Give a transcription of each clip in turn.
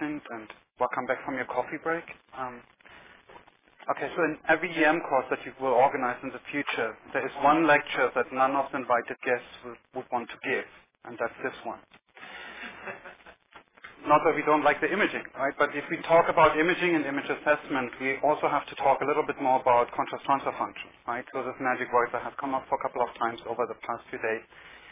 evening, and welcome back from your coffee break. Okay, so in every EM course that you will organize in the future, there is one lecture that none of the invited guests would want to give, and that's this one. Not that we don't like the imaging, right? But if we talk about imaging and image assessment, we also have to talk a little bit more about contrast transfer function, right? So this magic word that has come up for a couple of times over the past few days.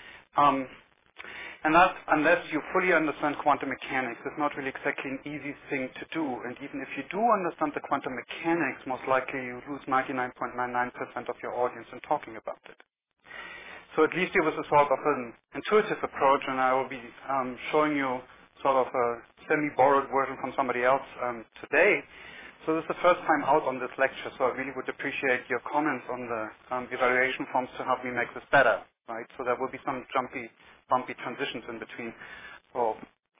And that, unless you fully understand quantum mechanics, is not really exactly an easy thing to do. And even if you do understand the quantum mechanics, most likely you lose 99.99% of your audience in talking about it. So at least it was a sort of an intuitive approach, and I will be showing you sort of a semi-borrowed version from somebody else today. So this is the first time out on this lecture, so I really would appreciate your comments on the evaluation forms to help me make this better, right? So there will be some bumpy transitions in between. So,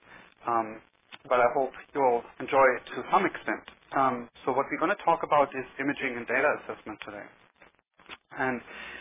but I hope you'll enjoy it to some extent. So what we're going to talk about is imaging and data assessment today. And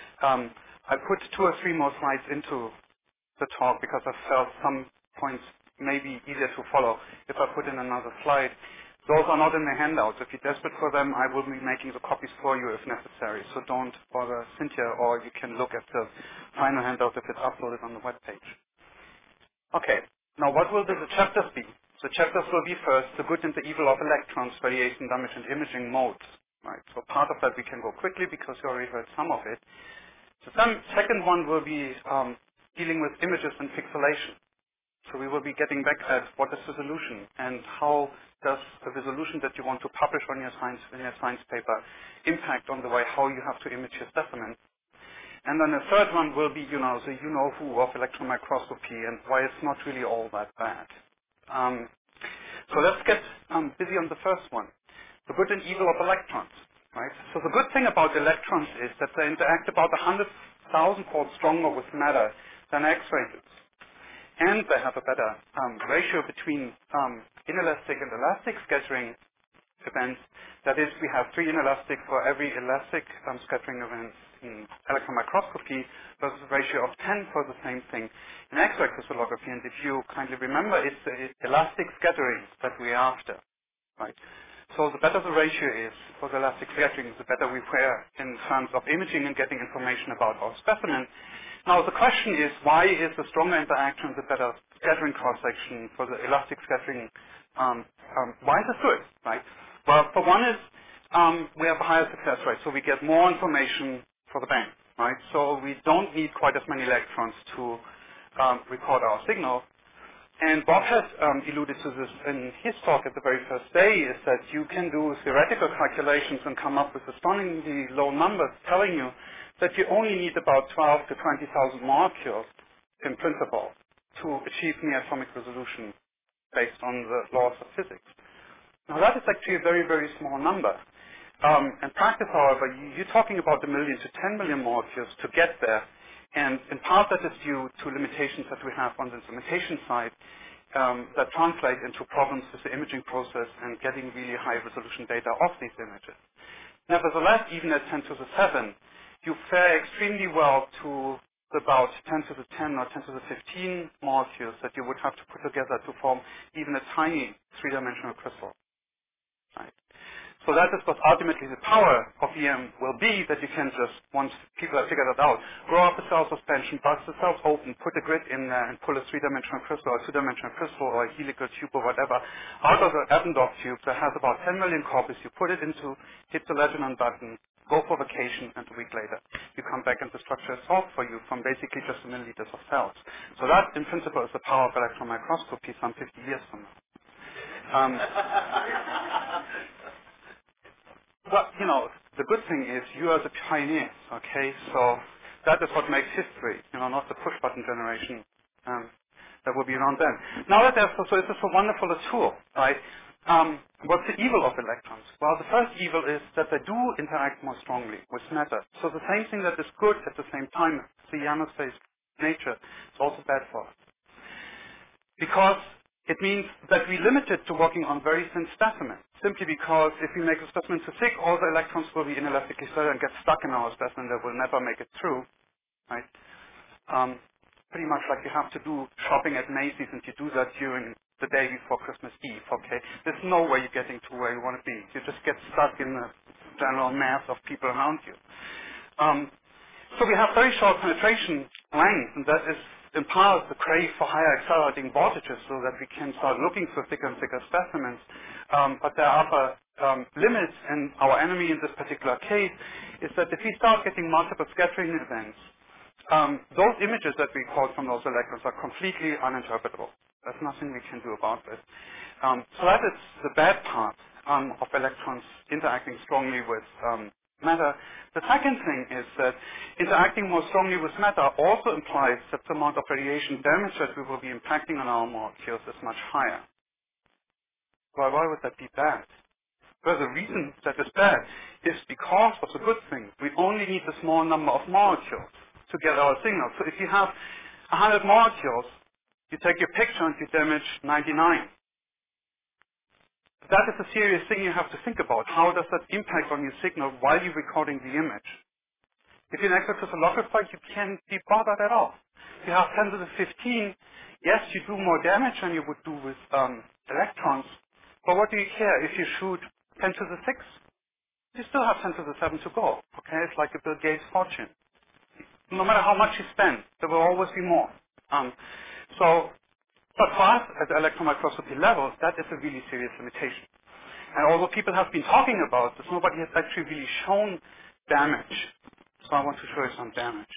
I put 2 or 3 more slides into the talk because I felt some points may be easier to follow if I put in another slide. Those are not in the handouts. If you're desperate for them, I will be making the copies for you if necessary. So don't bother Cynthia, or you can look at the final handout if it's uploaded on the web page. Okay. Now what will the chapters be? The chapters will be first, the good and the evil of electrons, radiation damage and imaging modes. Right. So part of that we can go quickly because you already heard some of it. The second one will be dealing with images and pixelation. So we will be getting back at what is the solution and how does the resolution that you want to publish on your science paper impact on the way how you have to image your specimen. And then the third one will be, the you-know-who of electron microscopy and why it's not really all that bad. So let's get busy on the first one, the good and evil of electrons. Right? So the good thing about electrons is that they interact about 100,000-fold stronger with matter than X-rays do. And they have a better ratio between inelastic and elastic scattering events. That is, we have 3 inelastic for every elastic scattering event in electron microscopy versus a ratio of 10 for the same thing in X-ray crystallography. And if you kindly remember, it's the elastic scattering that we're after. Right? So the better the ratio is for the elastic scattering, the better we fare in terms of imaging and getting information about our specimen. Now the question is, why is the stronger interaction the better scattering cross-section for the elastic scattering? Why is it good, right? Well, for one is we have a higher success rate, so we get more information for the band, right? So we don't need quite as many electrons to record our signal. And Bob has alluded to this in his talk at the very first day, is that you can do theoretical calculations and come up with astonishingly low numbers telling you that you only need about 12 to 20,000 molecules in principle to achieve near atomic resolution based on the laws of physics. Now that is actually a very, very small number. In practice, however, you're talking about 1 million to 10 million molecules to get there. And in part that is due to limitations that we have on the instrumentation side that translate into problems with the imaging process and getting really high resolution data of these images. Nevertheless, even at 10 to the 7, you fare extremely well to about 10 to the 10 or 10 to the 15 molecules that you would have to put together to form even a tiny 3-dimensional crystal. Right? So that is what ultimately the power of EM will be, that you can just, once people have figured it out, grow up a cell suspension, bust the cells open, put a grid in there, and pull a 3-dimensional crystal or a 2-dimensional crystal or a helical tube or whatever out of the Eppendorf tube that has about 10 million copies. You put it into, hit the Lebanon button, go for vacation, and a week later you come back and the structure is solved for you from basically just milliliters of cells. So that, in principle, is the power of electron microscopy some 50 years from now. Well, the good thing is you are the pioneers, okay? So that is what makes history, not the push-button generation that will be around then. Now that so this is a wonderful tool, right? What's the evil of electrons? Well, the first evil is that they do interact more strongly with matter. So the same thing that is good at the same time, the ionophase nature, is also bad for us. Because it means that we limit it to working on very thin specimens, simply because if we make the specimen too thick, all the electrons will be inelastically settled and get stuck in our specimen. They will never make it through, right? Pretty much like you have to do shopping at Macy's, and you do that during the day before Christmas Eve, okay? There's no way you're getting to where you want to be. You just get stuck in the general mass of people around you. So we have very short penetration length, and that is empowers the crave for higher accelerating voltages so that we can start looking for thicker and thicker specimens. But there are upper limits, and our enemy in this particular case is that if we start getting multiple scattering events, those images that we caught from those electrons are completely uninterpretable. There's nothing we can do about this. So that is the bad part of electrons interacting strongly with matter. The second thing is that interacting more strongly with matter also implies that the amount of radiation damage that we will be impacting on our molecules is much higher. Why would that be bad? Well, the reason that is bad is because of the good thing. We only need a small number of molecules to get our signal. So if you have 100 molecules, you take your picture and you damage 99. That is a serious thing you have to think about. How does that impact on your signal while you're recording the image? If you're an exocrystallographer, you can't be bothered at all. If you have 10 to the 15, yes, you do more damage than you would do with electrons. But what do you care if you shoot 10 to the 6? You still have 10 to the 7 to go. Okay, it's like a Bill Gates fortune. No matter how much you spend, there will always be more. But for us at the electron microscopy level, that is a really serious limitation. And although people have been talking about this, nobody has actually really shown damage. So I want to show you some damage.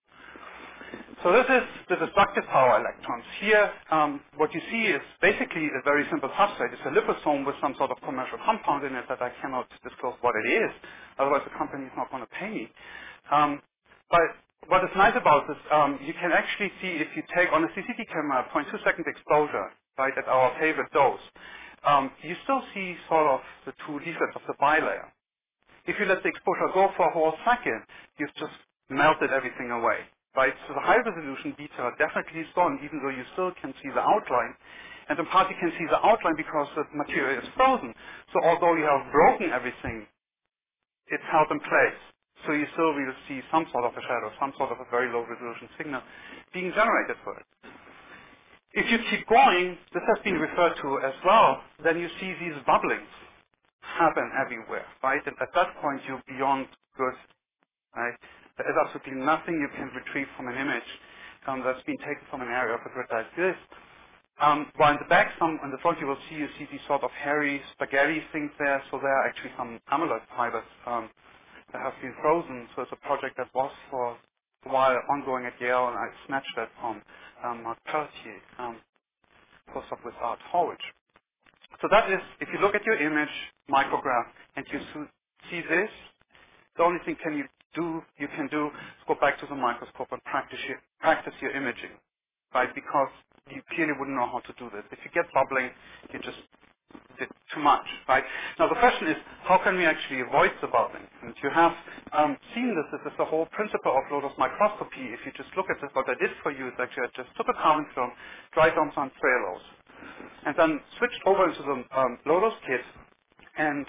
So this is the destructive power electrons. Here, what you see is basically a very simple substrate. It's a liposome with some sort of commercial compound in it that I cannot disclose what it is. Otherwise, the company is not going to pay me. But what is nice about this, you can actually see if you take on a CCD camera 0.2 second exposure, right, at our favorite dose, you still see sort of the two leaflets of the bilayer. If you let the exposure go for a whole second, you've just melted everything away, right? So the high resolution detail definitely is gone, even though you still can see the outline. And in part you can see the outline because the material is frozen. So although you have broken everything, it's held in place. So you still will see some sort of a shadow, some sort of a very low resolution signal being generated for it. If you keep going, this has been referred to as well, then you see these bubblings happen everywhere, right? And at that point, you're beyond good, right? There is absolutely nothing you can retrieve from an image that's been taken from an area of a grid like this. While in the back, in the front, you see these sort of hairy spaghetti things there. So there are actually some amyloid fibers that have been frozen. So it's a project that was for a while ongoing at Yale, and I snatched that from Marc Pelletier, postdoc with Art Horwich. So that is, if you look at your image, micrograph, and you see this, the only thing you can do is go back to the microscope and practice your imaging, right? Because you clearly wouldn't know how to do this. If you get bubbling, you just did too much, right? Now the question is, how can we actually avoid the bubbling? And you have seen this. This is the whole principle of low-dose microscopy. If you just look at this, what I did for you is actually I just took a carbon film, dried on some trailers, and then switched over into the low-dose kit and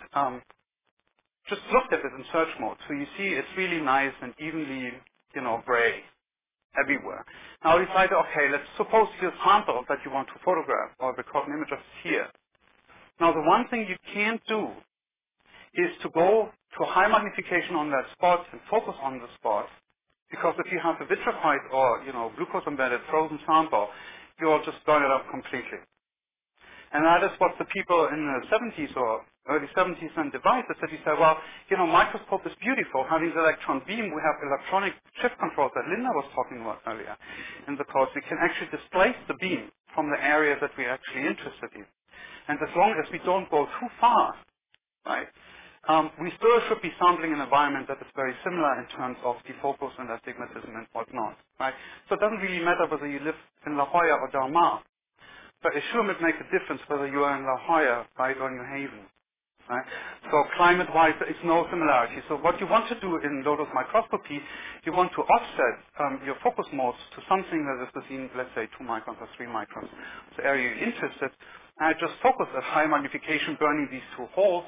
just looked at it in search mode. So you see it's really nice and evenly, gray everywhere. Now I decided, okay, let's suppose your sample that you want to photograph or record an image of here. Now the one thing you can't do is to go to high magnification on that spot and focus on the spot, because if you have a vitrified or glucose embedded frozen sample, you'll just burn it up completely. And that is what the people in the 70s or early 70s then devised. That you said, well, microscope is beautiful. Having the electron beam, we have electronic shift controls that Linda was talking about earlier in the course. We can actually displace the beam from the area that we're actually interested in. And as long as we don't go too far, right, we still should be sampling an environment that is very similar in terms of defocus and astigmatism and whatnot, right? So it doesn't really matter whether you live in La Jolla or Del Mar. But assume it makes a difference whether you are in La Jolla, right, or New Haven, right? So climate-wise, there is no similarity. So what you want to do in low-dose microscopy, you want to offset your focus modes to something that is within, let's say, 2 microns or 3 microns, the area you're interested. And I just focus at high magnification, burning these two holes.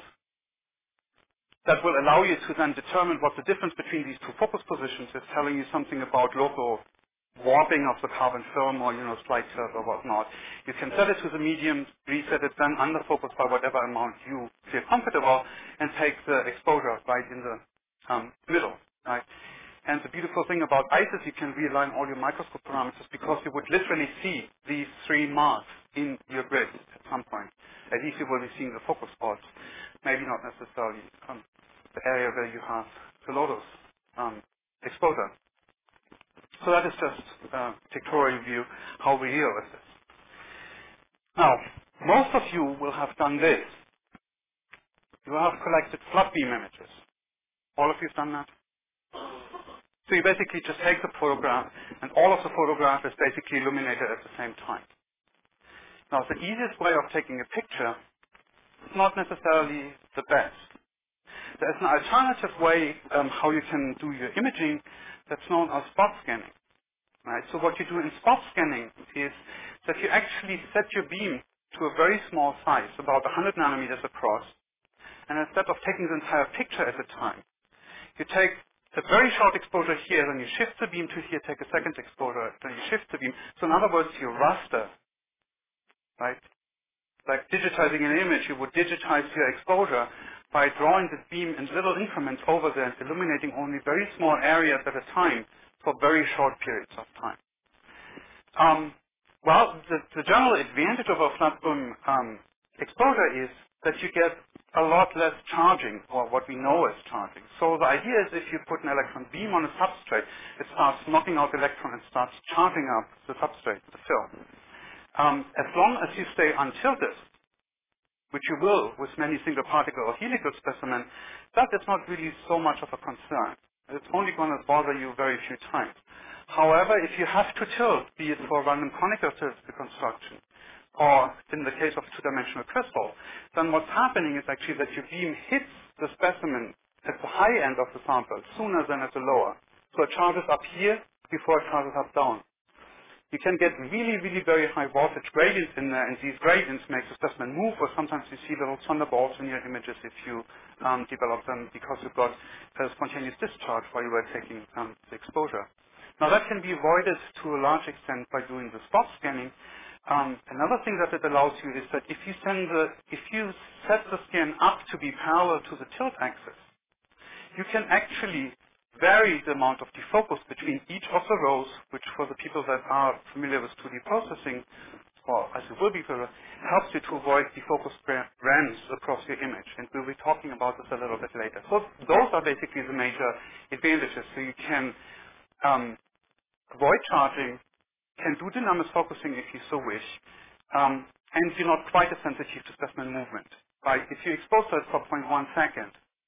That will allow you to then determine what the difference between these two focus positions is, telling you something about local warping of the carbon film or, slight tilt or whatnot. You can set it to the medium, reset it, then under focus by whatever amount you feel comfortable, and take the exposure right in the middle, right? And the beautiful thing about ICE is you can realign all your microscope parameters because you would literally see these three marks in your grid at some point. At least you will be seeing the focus spots, maybe not necessarily the area where you have the Lotus exposure. So that is just a pictorial view how we deal with this. Now, most of you will have done this. You have collected flood beam images. All of you have done that? So you basically just take the photograph, and all of the photograph is basically illuminated at the same time. Now, the easiest way of taking a picture is not necessarily the best. There's an alternative way how you can do your imaging that's known as spot scanning. Right? So what you do in spot scanning is that you actually set your beam to a very small size, about 100 nanometers across, and instead of taking the entire picture at a time, you take a very short exposure here, then you shift the beam to here, take a second exposure, then you shift the beam. So in other words, you raster, right? Like digitizing an image, you would digitize your exposure by drawing the beam in little increments over there and illuminating only very small areas at a time for very short periods of time. Well, the general advantage of a flat boom exposure is that you get a lot less charging, or what we know as charging. So the idea is if you put an electron beam on a substrate, it starts knocking out the electron and starts charging up the substrate, the film. As long as you stay untilted, which you will with many single particle or helical specimens, that is not really so much of a concern. It's only going to bother you very few times. However, if you have to tilt, be it for random conical tilt reconstruction, or in the case of two-dimensional crystal, then what's happening is actually that your beam hits the specimen at the high end of the sample sooner than at the lower. So it charges up here before it charges up down. You can get really, really very high voltage gradients in there, and these gradients make the specimen move, or sometimes you see little thunderbolts in your images if you develop them because you've got a spontaneous discharge while you were taking the exposure. Now that can be avoided to a large extent by doing the spot scanning. Another thing that it allows you is that if you set the scan up to be parallel to the tilt axis, you can actually vary the amount of defocus between each of the rows, which for the people that are familiar with 2D processing, or as it will be, helps you to avoid defocus brands across your image. And we'll be talking about this a little bit later. So those are basically the major advantages. So you can avoid charging, can do dynamic focusing if you so wish, and you're not quite as sensitive to specimen movement. Right? If you expose that for 0.1 second,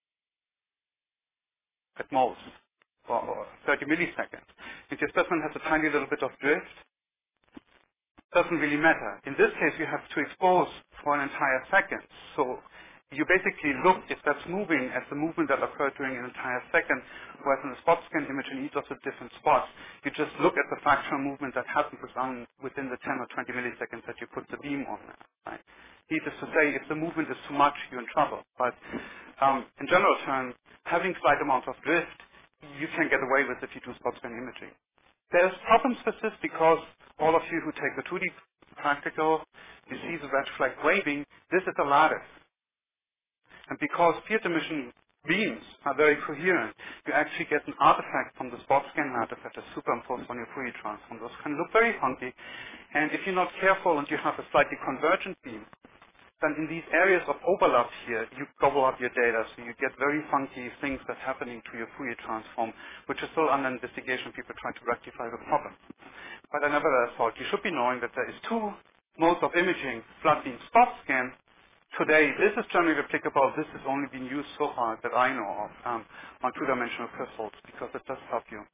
at most, or 30 milliseconds. If your specimen has a tiny little bit of drift, doesn't really matter. In this case, you have to expose for an entire second. So you basically look if that's moving as the movement that occurred during an entire second, whereas in a spot scan image in each of the different spots, you just look at the fractional movement that happens within the 10 or 20 milliseconds that you put the beam on there. Right? Needless to say, if the movement is too much, you're in trouble. But in general terms, having slight amounts of drift, you can get away with if you do spot scan imaging. There's problems with this because all of you who take the 2D practical, you see the red flag waving. This is a lattice. And because field emission beams are very coherent, you actually get an artifact from the spot scan lattice that is superimposed on your Fourier transform. Those can look very funky. And if you're not careful and you have a slightly convergent beam, then in these areas of overlap here, you gobble up your data, so you get very funky things that's happening to your Fourier transform, which is still under investigation. People try to rectify the problem. But I nevertheless thought you should be knowing that there is two modes of imaging, flood beam spot scan. Today, this is generally applicable. This has only been used so far that I know of on two-dimensional crystals because it does help you.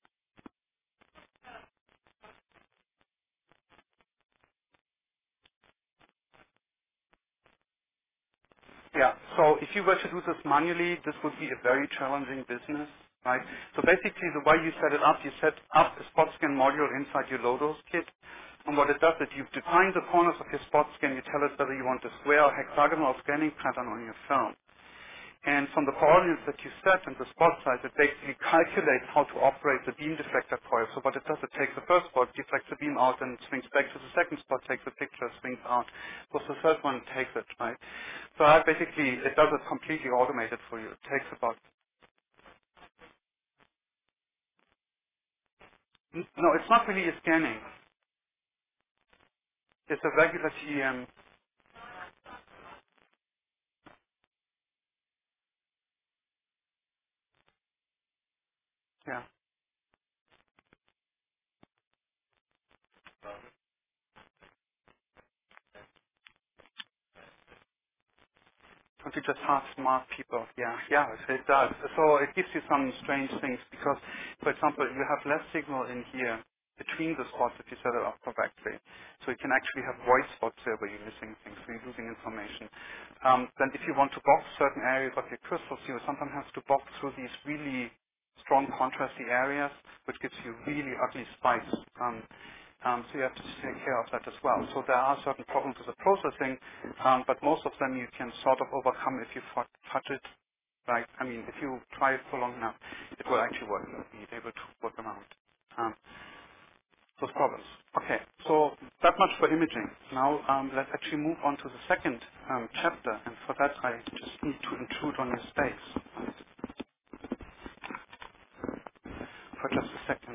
Yeah. So if you were to do this manually, this would be a very challenging business, right? So basically, the way you set it up, you set up a spot scan module inside your Lodos kit. And what it does is you define the corners of your spot scan. You tell it whether you want a square or hexagonal scanning pattern on your film. And from the coordinates that you set and the spot size, it basically calculates how to operate the beam deflector coil. So what it does, it takes the first spot, deflects the beam out, and swings back to the second spot, takes the picture, swings out. So the third one takes it, right? So basically, it does it completely automated for you. It takes about, no, it's not really a scanning. It's a regular TEM, yeah. Don't you just have smart people? Yeah, yeah, it does. So it gives you some strange things because, for example, you have less signal in here between the spots if you set it up correctly. So you can actually have void spots there where you're missing things, so you're losing information. Then if you want to box certain areas of your crystals, you sometimes have to box through these really strong contrasty areas, which gives you really ugly spikes. So you have to take care of that as well. So there are certain problems with the processing, but most of them you can sort of overcome if you touch it right. I mean, if you try it for long enough, it will actually work. You'll be able to work around um, those problems. Okay, so that much for imaging. Now let's actually move on to the second chapter, and for that I just need to intrude on your space for just a second.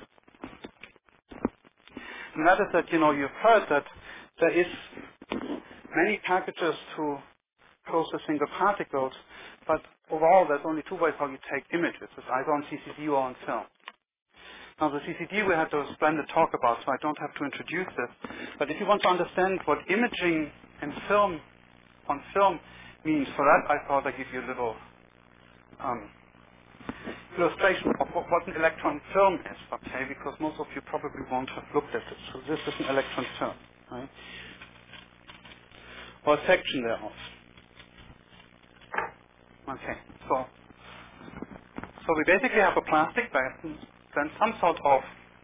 And that is that, you've heard that there is many packages to processing the particles, but overall there's only two ways how you take images. It's either on CCD or on film. Now the CCD we had a splendid talk about, so I don't have to introduce this. But if you want to understand what imaging and film on film means, for that I thought I'd give you a little um, illustration of what an electron film is, okay, because most of you probably won't have looked at it. So this is an electron film, right? Or a section thereof. Okay, so we basically have a plastic bag, then some sort of,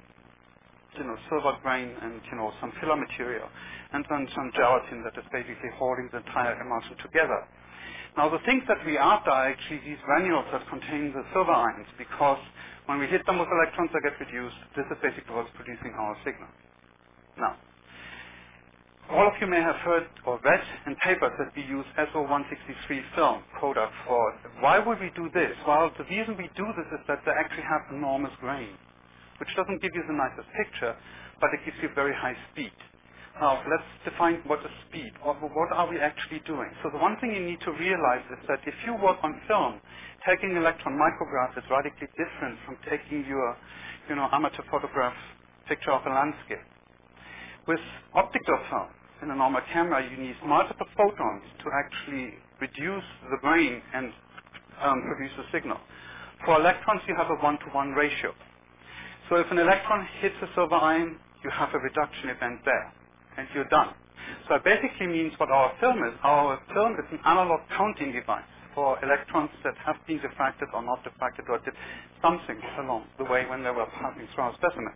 silver grain and, some filler material, and then some gelatin that is basically holding the entire emulsion together. Now the things that we after are actually these granules that contain the silver ions, because when we hit them with electrons, they get reduced. This is basically what's producing our signal. Now, all of you may have heard or read in papers that we use SO163 film product for. Why would we do this? Well, the reason we do this is that they actually have enormous grain, which doesn't give you the nicest picture, but it gives you very high speed. Now, let's define what is speed. What are we actually doing? So the one thing you need to realize is that if you work on film, taking electron micrograph is radically different from taking your, amateur photograph picture of a landscape. With optical film, in a normal camera, you need multiple photons to actually reduce the grain and produce a signal. For electrons, you have a 1-to-1 ratio. So if an electron hits a silver ion, you have a reduction event there, and you're done. So it basically means what our film is. Our film is an analog counting device for electrons that have been diffracted or not diffracted or did something along the way when they were passing through our specimen.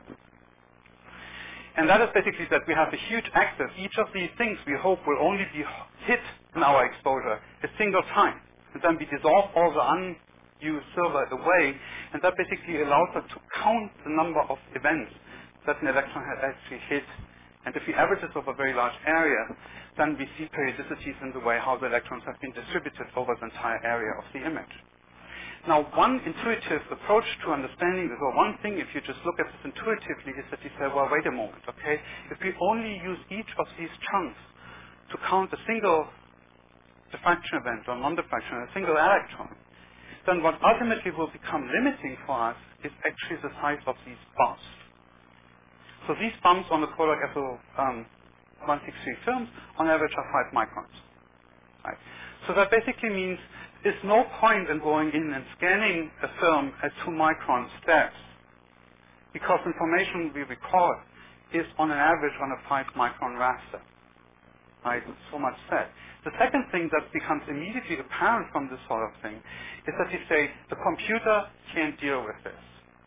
And that is basically that we have a huge axis. Each of these things we hope will only be hit in our exposure a single time. And then we dissolve all the unused silver away, and that basically allows us to count the number of events that an electron has actually hit. And if we average this over a very large area, then we see periodicities in the way how the electrons have been distributed over the entire area of the image. Now, one intuitive approach to understanding this, or one thing if you just look at this intuitively, is that you say, well, wait a moment, okay? If we only use each of these chunks to count a single diffraction event or non-diffraction, a single electron, then what ultimately will become limiting for us is actually the size of these bumps. So these bumps on the Kodak SO163 films on average are 5 microns. Right? So that basically means there's no point in going in and scanning a film at 2 micron steps, because information we record is on an average on a 5 micron raster. Right? So much said. The second thing that becomes immediately apparent from this sort of thing is that you say the computer can't deal with this.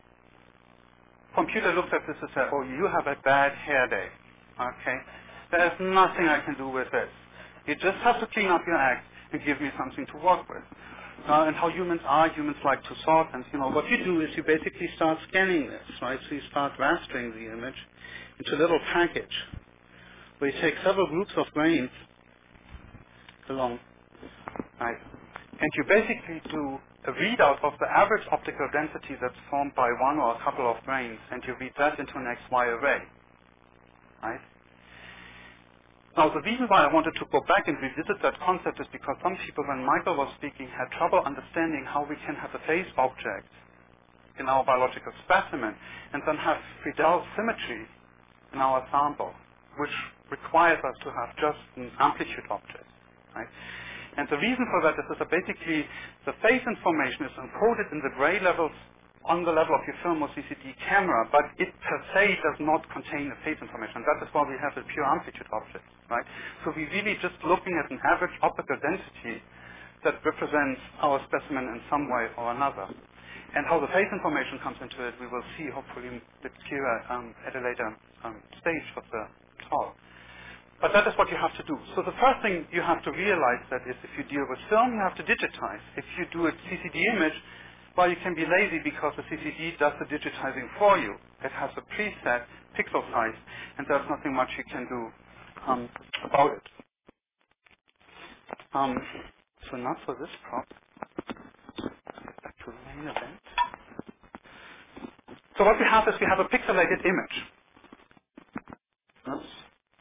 Computer looks at this and says, oh, you have a bad hair day. Okay? There's nothing I can do with this. You just have to clean up your act and give me something to work with. And how humans are, humans like to sort, and what you do is you basically start scanning this, right? So you start rastering the image into a little package where you take several groups of grains along, right? And you basically do a readout of the average optical density that's formed by one or a couple of grains, and you read that into an XY array, right? Now, the reason why I wanted to go back and revisit that concept is because some people, when Michael was speaking, had trouble understanding how we can have a phase object in our biological specimen and then have Friedel symmetry in our sample, which requires us to have just an amplitude object, right? And the reason for that is that basically the phase information is encoded in the gray levels on the level of your film or CCD camera, but it per se does not contain the phase information. That is why we have a pure amplitude object, right? So we're really just looking at an average optical density that represents our specimen in some way or another. And how the phase information comes into it, we will see hopefully a bit clearer at a later stage of the talk. But that is what you have to do. So the first thing you have to realize that is if you deal with film, you have to digitize. If you do a CCD image, well, you can be lazy because the CCD does the digitizing for you. It has a preset pixel size, and there's nothing much you can do about it. So not for this prop. Back to the main event. So what we have is we have a pixelated image. Oops.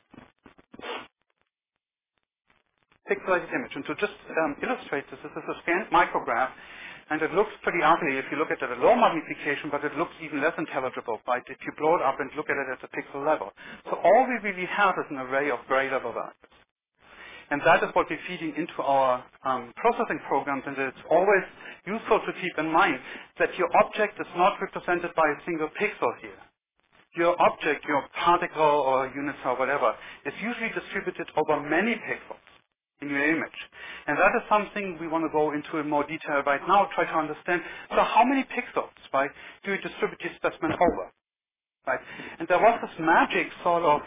Pixelated image. And to just illustrate this is a scanned micrograph, and it looks pretty ugly if you look at it at low magnification, but it looks even less intelligible, right, if you blow it up and look at it at the pixel level. So all we really have is an array of gray level values. And that is what we're feeding into our processing programs, and it's always useful to keep in mind that your object is not represented by a single pixel here. Your object, your particle or unit cell, whatever, is usually distributed over many pixels in your image. And that is something we want to go into in more detail right now, try to understand. So how many pixels, right, do you distribute your specimen over? Right? And there was this magic sort of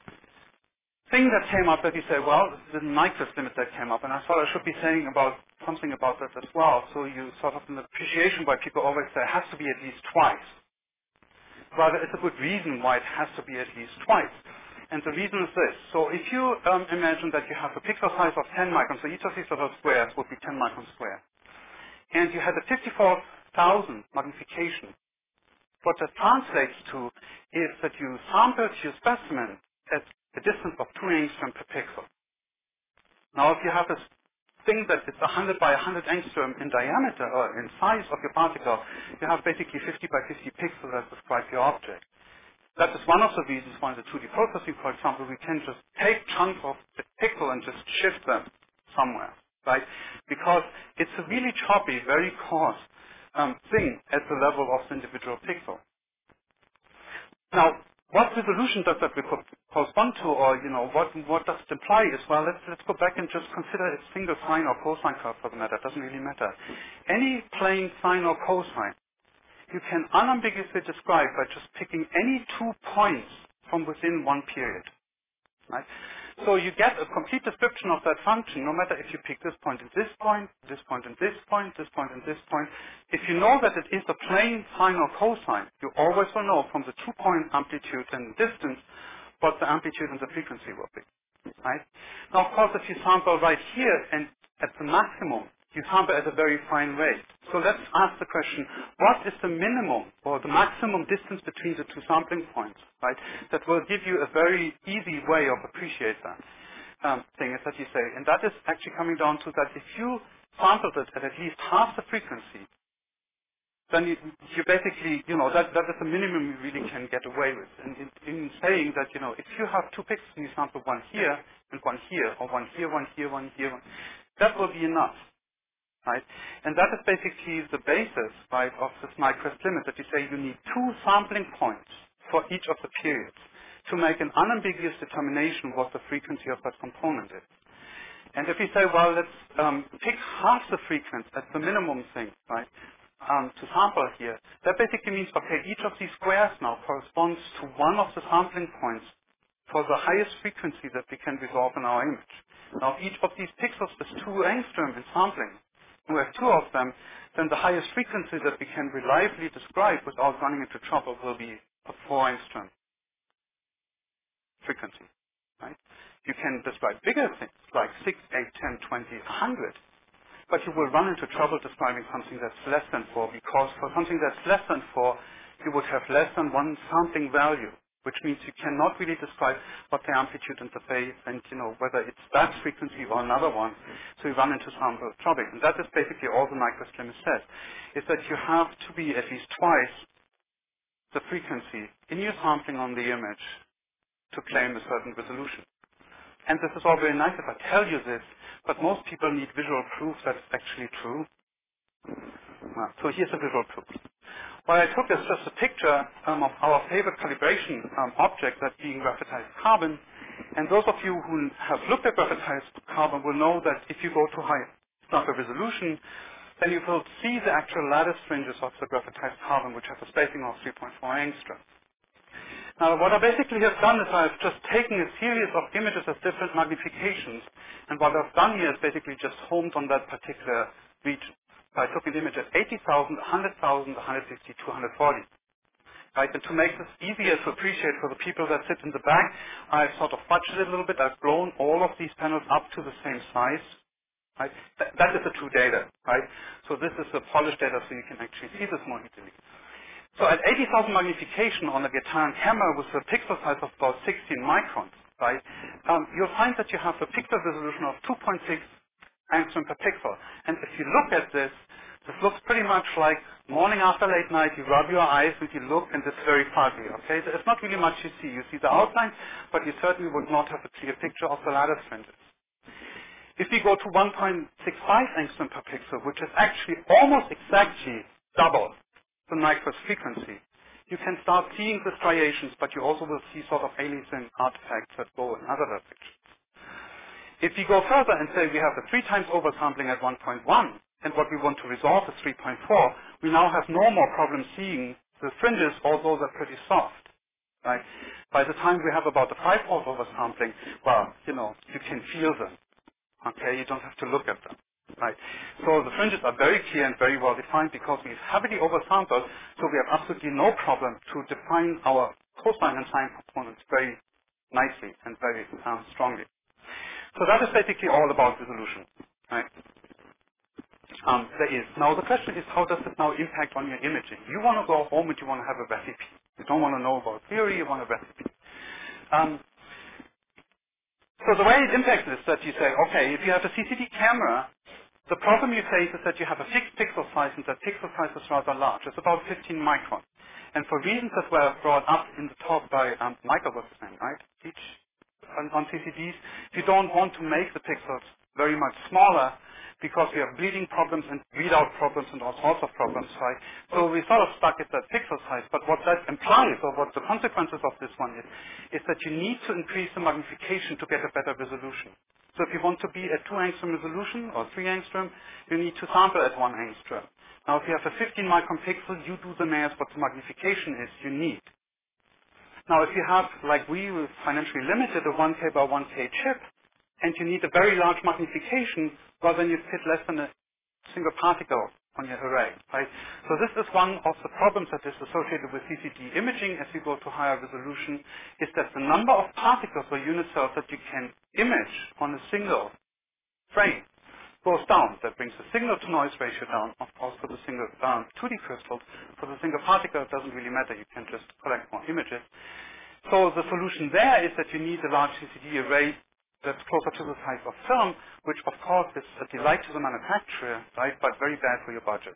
thing that came up that you say, well, the Nyquist limit that came up, and I thought I should be saying something about that as well. So you sort of an appreciation why people always say it has to be at least twice. Well, there is a good reason why it has to be at least twice. And the reason is this. So if you imagine that you have a pixel size of 10 microns, so each of these little squares would be 10 microns square, and you had a 54,000 magnification, what that translates to is that you sampled your specimen at a distance of 2 angstrom per pixel. Now, if you have this thing that is 100 by 100 angstrom in diameter or in size of your particle, you have basically 50 by 50 pixels that describe your object. That is one of the reasons why in the 2D processing, for example, we can just take chunks of the pixel and just shift them somewhere, right? Because it's a really choppy, very coarse thing at the level of the individual pixel. Now, what resolution does that correspond to, or what does it imply is, well, let's go back and just consider a single sine or cosine curve for the matter. It doesn't really matter. Any plane sine or cosine you can unambiguously describe by just picking any 2 points from within one period. Right? So you get a complete description of that function, no matter if you pick this point and this point, this point and this point, this point and this point. If you know that it is a plane sine or cosine, you always will know from the 2-point amplitude and distance what the amplitude and the frequency will be. Right? Now, of course, if you sample right here and at the maximum, you sample at a very fine rate. So let's ask the question, what is the minimum or the maximum distance between the 2 sampling points, right? That will give you a very easy way of appreciate that thing, is that you say. And that is actually coming down to that if you sampled it at least half the frequency, then you basically, that is the minimum you really can get away with. And in saying that, if you have 2 pixels and you sample one here and one here, or one here, one here, one here, that will be enough. Right? And that is basically the basis, right, of this Nyquist limit, that you say you need 2 sampling points for each of the periods to make an unambiguous determination what the frequency of that component is. And if you say, well, let's pick half the frequency as the minimum thing, right, to sample here, that basically means, okay, each of these squares now corresponds to one of the sampling points for the highest frequency that we can resolve in our image. Now, each of these pixels is 2 angstrom in sampling. we have two of them, then the highest frequency that we can reliably describe without running into trouble will be a 4 angstrom frequency. Right? You can describe bigger things like 6, 8, 10, 20, 100, but you will run into trouble describing something that's less than 4, because for something that's less than 4, you would have less than one sampling value, which means you cannot really describe what the amplitude and the phase and, whether it's that frequency or another one. So you run into some trouble. And that is basically all the Nyquist limit says, is that you have to be at least twice the frequency in your sampling on the image to claim a certain resolution. And this is all very nice if I tell you this, but most people need visual proof that it's actually true. So here's a visual proof. What I took is just a picture of our favorite calibration object, that being graphitized carbon. And those of you who have looked at graphitized carbon will know that if you go to high starter resolution, then you will see the actual lattice fringes of the graphitized carbon, which have a spacing of 3.4 angstrom. Now, what I basically have done is I've just taken a series of images of different magnifications, and what I've done here is basically just homed on that particular region. So I took an image at 80,000, 100,000, 150, 240. Right? And to make this easier to appreciate for the people that sit in the back, I've sort of fudged it a little bit. I've blown all of these panels up to the same size. Right? That is the true data. Right? So this is the polished data, so you can actually see this more easily. So at 80,000 magnification on a Guitar camera with a pixel size of about 16 microns, right, you'll find that you have a pixel resolution of 2.6 angstrom per pixel. And if you look at this, this looks pretty much like morning after late night. You rub your eyes and you look, and it's very fuzzy. Okay, there's not really much you see. You see the outline, but you certainly would not have a clear picture of the lattice fringes. If we go to 1.65 angstrom per pixel, which is actually almost exactly double the Nyquist frequency, you can start seeing the striations, but you also will see sort of aliasing artifacts that go in other directions. If we go further and say we have a 3 times oversampling at 1.1, and what we want to resolve is 3.4, we now have no more problem seeing the fringes, although they're pretty soft. Right? By the time we have about a 5-fold oversampling, well, you can feel them. Okay, you don't have to look at them. Right. So the fringes are very clear and very well defined because we've heavily oversampled, so we have absolutely no problem to define our cosine and sine components very nicely and very strongly. So that is basically all about resolution. Right. There is. Now the question is, how does it now impact on your imaging? You want to go home and you want to have a recipe. You don't want to know about theory, you want a recipe. So the way it impacts is that you say, okay, if you have a CCD camera, the problem you face is that you have a fixed pixel size, and that pixel size is rather large. It's about 15 microns. And for reasons that were brought up in the talk by Michael, what's his name, right? On CCDs, you don't want to make the pixels very much smaller because we have bleeding problems and readout problems and all sorts of problems, right? So we sort of stuck at that pixel size. But what that implies, or what the consequences of this one is that you need to increase the magnification to get a better resolution. So if you want to be at 2 angstrom resolution or 3 angstrom, you need to sample at 1 angstrom. Now if you have a 15 micron pixel, you do the math what the magnification is you need. Now if you have, like we, financially limited, a 1K by 1K chip, and you need a very large magnification, well then you fit less than a single particle on your array, right? So this is one of the problems that is associated with CCD imaging as you go to higher resolution, is that the number of particles or unit cells that you can image on a single frame goes down. That brings the signal-to-noise ratio down. Of course, for the single 2D crystals, for the single particle, it doesn't really matter. You can just collect more images. So the solution there is that you need a large CCD array that's closer to the size of film, which of course is a delight to the manufacturer, right, but very bad for your budget.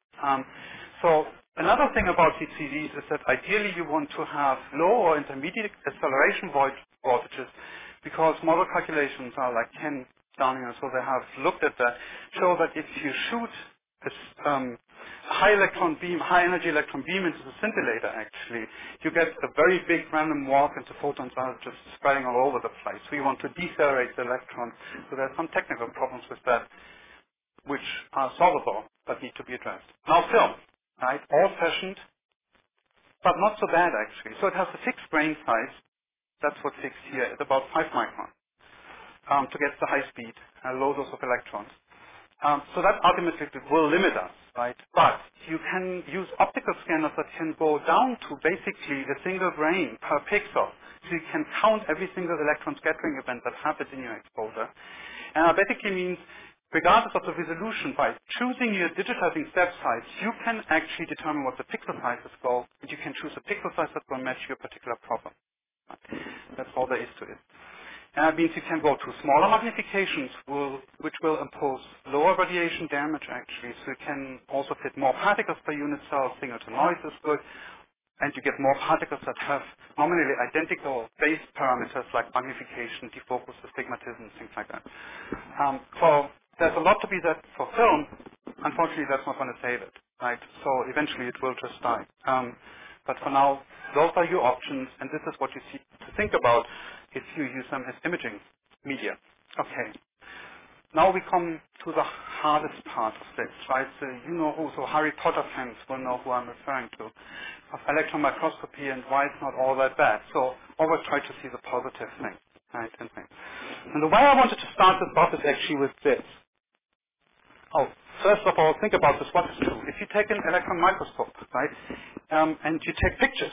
So another thing about CCDs is that ideally you want to have low or intermediate acceleration voltages because model calculations are like 10 down here, so they have looked at that, show that if you shoot a high electron beam, high energy electron beam into the scintillator actually, you get a very big random walk and the photons are just spreading all over the place. So you want to decelerate the electrons. So there's some technical problems with that which are solvable but need to be addressed. Now film, right? Old-fashioned, but not so bad actually. So it has a fixed grain size. That's what's fixed here at about 5 microns to get the high speed, low dose of electrons. So that ultimately will limit us, right? But you can use optical scanners that can go down to basically a single grain per pixel. So you can count every single electron scattering event that happens in your exposure. And that basically means, regardless of the resolution, by choosing your digitizing step size, you can actually determine what the pixel sizes go, and you can choose a pixel size that will match your particular problem. That's all there is to it. And that means you can go to smaller magnifications, which will impose lower radiation damage actually. So you can also fit more particles per unit cell, signal to noise is good, and you get more particles that have nominally identical base parameters like magnification, defocus, astigmatism, things like that. So there's a lot to be said for film. Unfortunately, that's not going to save it, right? So eventually it will just die. But for now, those are your options, and this is what you see to think about if you use them as imaging media. Okay. Now we come to the hardest part of this, right? So you know who, so Harry Potter fans will know who I'm referring to, of electron microscopy and why it's not all that bad. So always try to see the positive thing, right? And the way I wanted to start this off is actually with this. Oh, first of all, think about this. What is true? If you take an electron microscope, right, and you take pictures,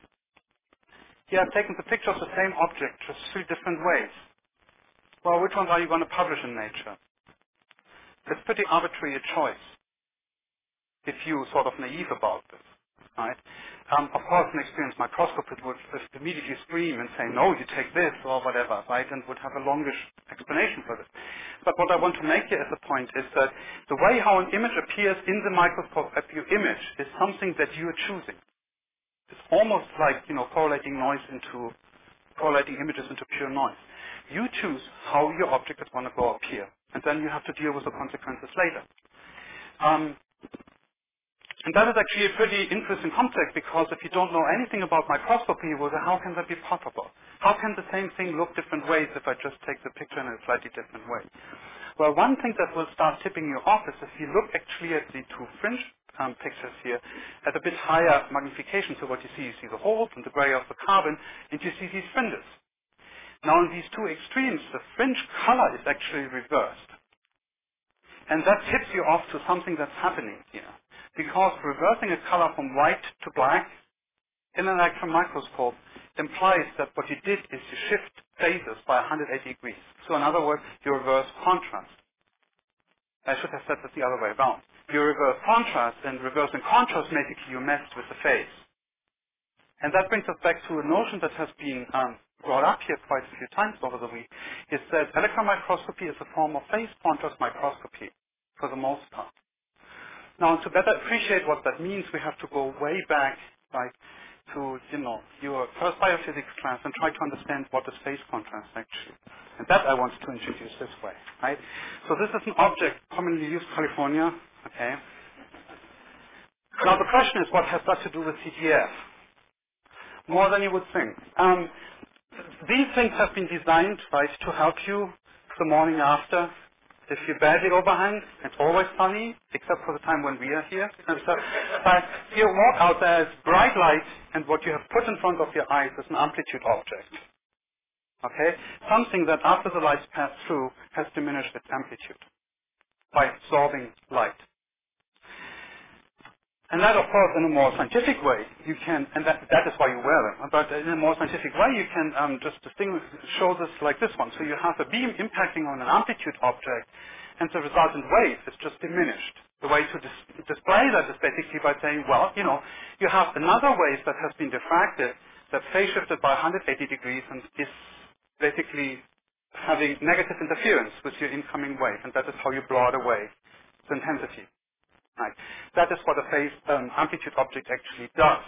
you have taken the picture of the same object just three different ways. Well, which ones are you going to publish in Nature? It's pretty arbitrary a choice if you're sort of naive about this, right? Of course, an experienced microscopist would immediately scream and say, no, you take this or whatever, right, and would have a longish explanation for this. But what I want to make here as a point is that the way how an image appears in the microscope at your image is something that you're choosing. It's almost like, correlating images into pure noise. You choose how your object is going to go appear, and then you have to deal with the consequences later. Um, and that is actually a pretty interesting concept, because if you don't know anything about microscopy, well, then how can that be possible? How can the same thing look different ways if I just take the picture in a slightly different way? Well, one thing that will start tipping you off is if you look actually at the two fringe pictures here at a bit higher magnification. So what you see the holes and the gray of the carbon, and you see these fringes. Now in these two extremes, the fringe color is actually reversed. And that tips you off to something that's happening here. Because reversing a color from white to black in an electron microscope implies that what you did is you shift phases by 180 degrees. So in other words, you reverse contrast. I should have said that the other way around. You reverse contrast, and reversing contrast, basically you messed with the phase. And that brings us back to a notion that has been brought up here quite a few times over the week, is that electron microscopy is a form of phase contrast microscopy, for the most part. Now, to better appreciate what that means, we have to go way back, like, to, your first biophysics class and try to understand what is phase contrast, actually. And that I wanted to introduce this way, right? So this is an object commonly used in California, okay? Now, the question is, what has that to do with CTF? More than you would think. These things have been designed, right, to help you the morning after. If you're badly overhang, it's always sunny, except for the time when we are here. And so, but you walk out there as bright light, and what you have put in front of your eyes is an amplitude object. Okay? Something that after the light pass through has diminished its amplitude by absorbing light. And that, of course, in a more scientific way, you can, and that is why you wear them, but in a more scientific way, you can just show this like this one. So you have a beam impacting on an amplitude object, and the resultant wave is just diminished. The way to display that is basically by saying, well, you have another wave that has been diffracted, that phase shifted by 180 degrees, and is basically having negative interference with your incoming wave, and that is how you blot away the intensity. Right. That is what a phase amplitude object actually does.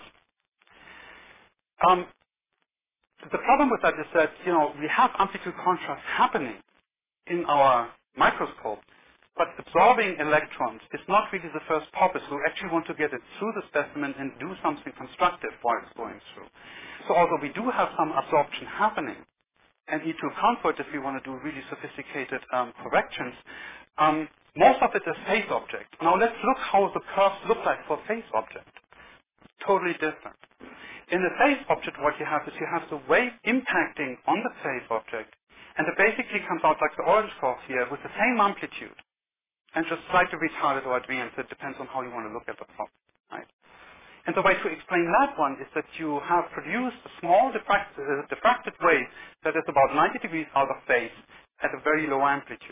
The problem with that is that, we have amplitude contrast happening in our microscope, but absorbing electrons is not really the first purpose. We actually want to get it through the specimen and do something constructive while it's going through. So although we do have some absorption happening, and need to account for it if we want to do really sophisticated corrections, most of it is phase object. Now let's look how the curves look like for phase object. Totally different. In the phase object, what you have is you have the wave impacting on the phase object, and it basically comes out like the orange curve here with the same amplitude. and just slightly retarded or advanced. It depends on how you want to look at the problem. Right? And the way to explain that one is that you have produced a small diffracted wave that is about 90 degrees out of phase at a very low amplitude.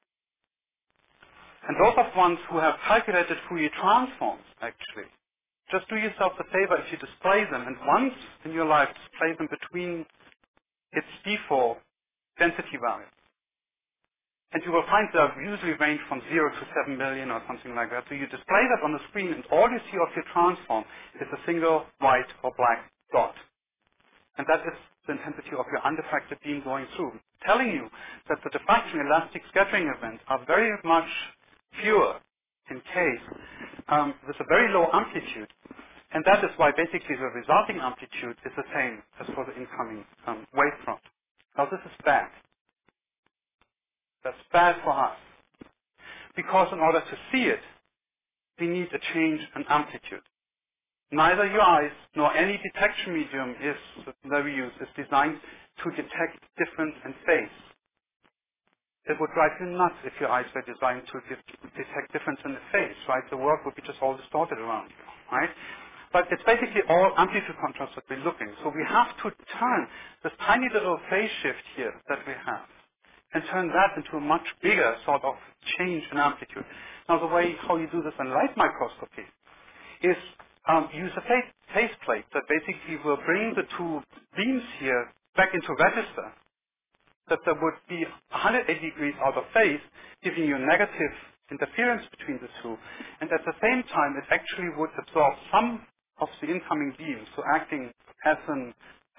And those are ones who have calculated Fourier transforms, actually. Just do yourself the favor if you display them, and once in your life display them between its default density values. And you will find they usually range from 0 to 7 million or something like that. So you display that on the screen, and all you see of your transform is a single white or black dot. And that is the intensity of your undifracted beam going through, telling you that the diffraction elastic scattering events are very much fewer in case with a very low amplitude. And that is why basically the resulting amplitude is the same as for the incoming wavefront. Now this is bad. That's bad for us. Because in order to see it, we need a change in amplitude. Neither your eyes nor any detection medium that we use is designed to detect difference in phase. It would drive you nuts if your eyes were designed to detect difference in the phase, right? The world would be just all distorted around you, right? But it's basically all amplitude contrast that we're looking. So we have to turn this tiny little phase shift here that we have and turn that into a much bigger sort of change in amplitude. Now the way how you do this in light microscopy is use a phase plate that basically will bring the two beams here back into register, that there would be 180 degrees out of phase, giving you negative interference between the two. And at the same time, it actually would absorb some of the incoming beams, so acting as an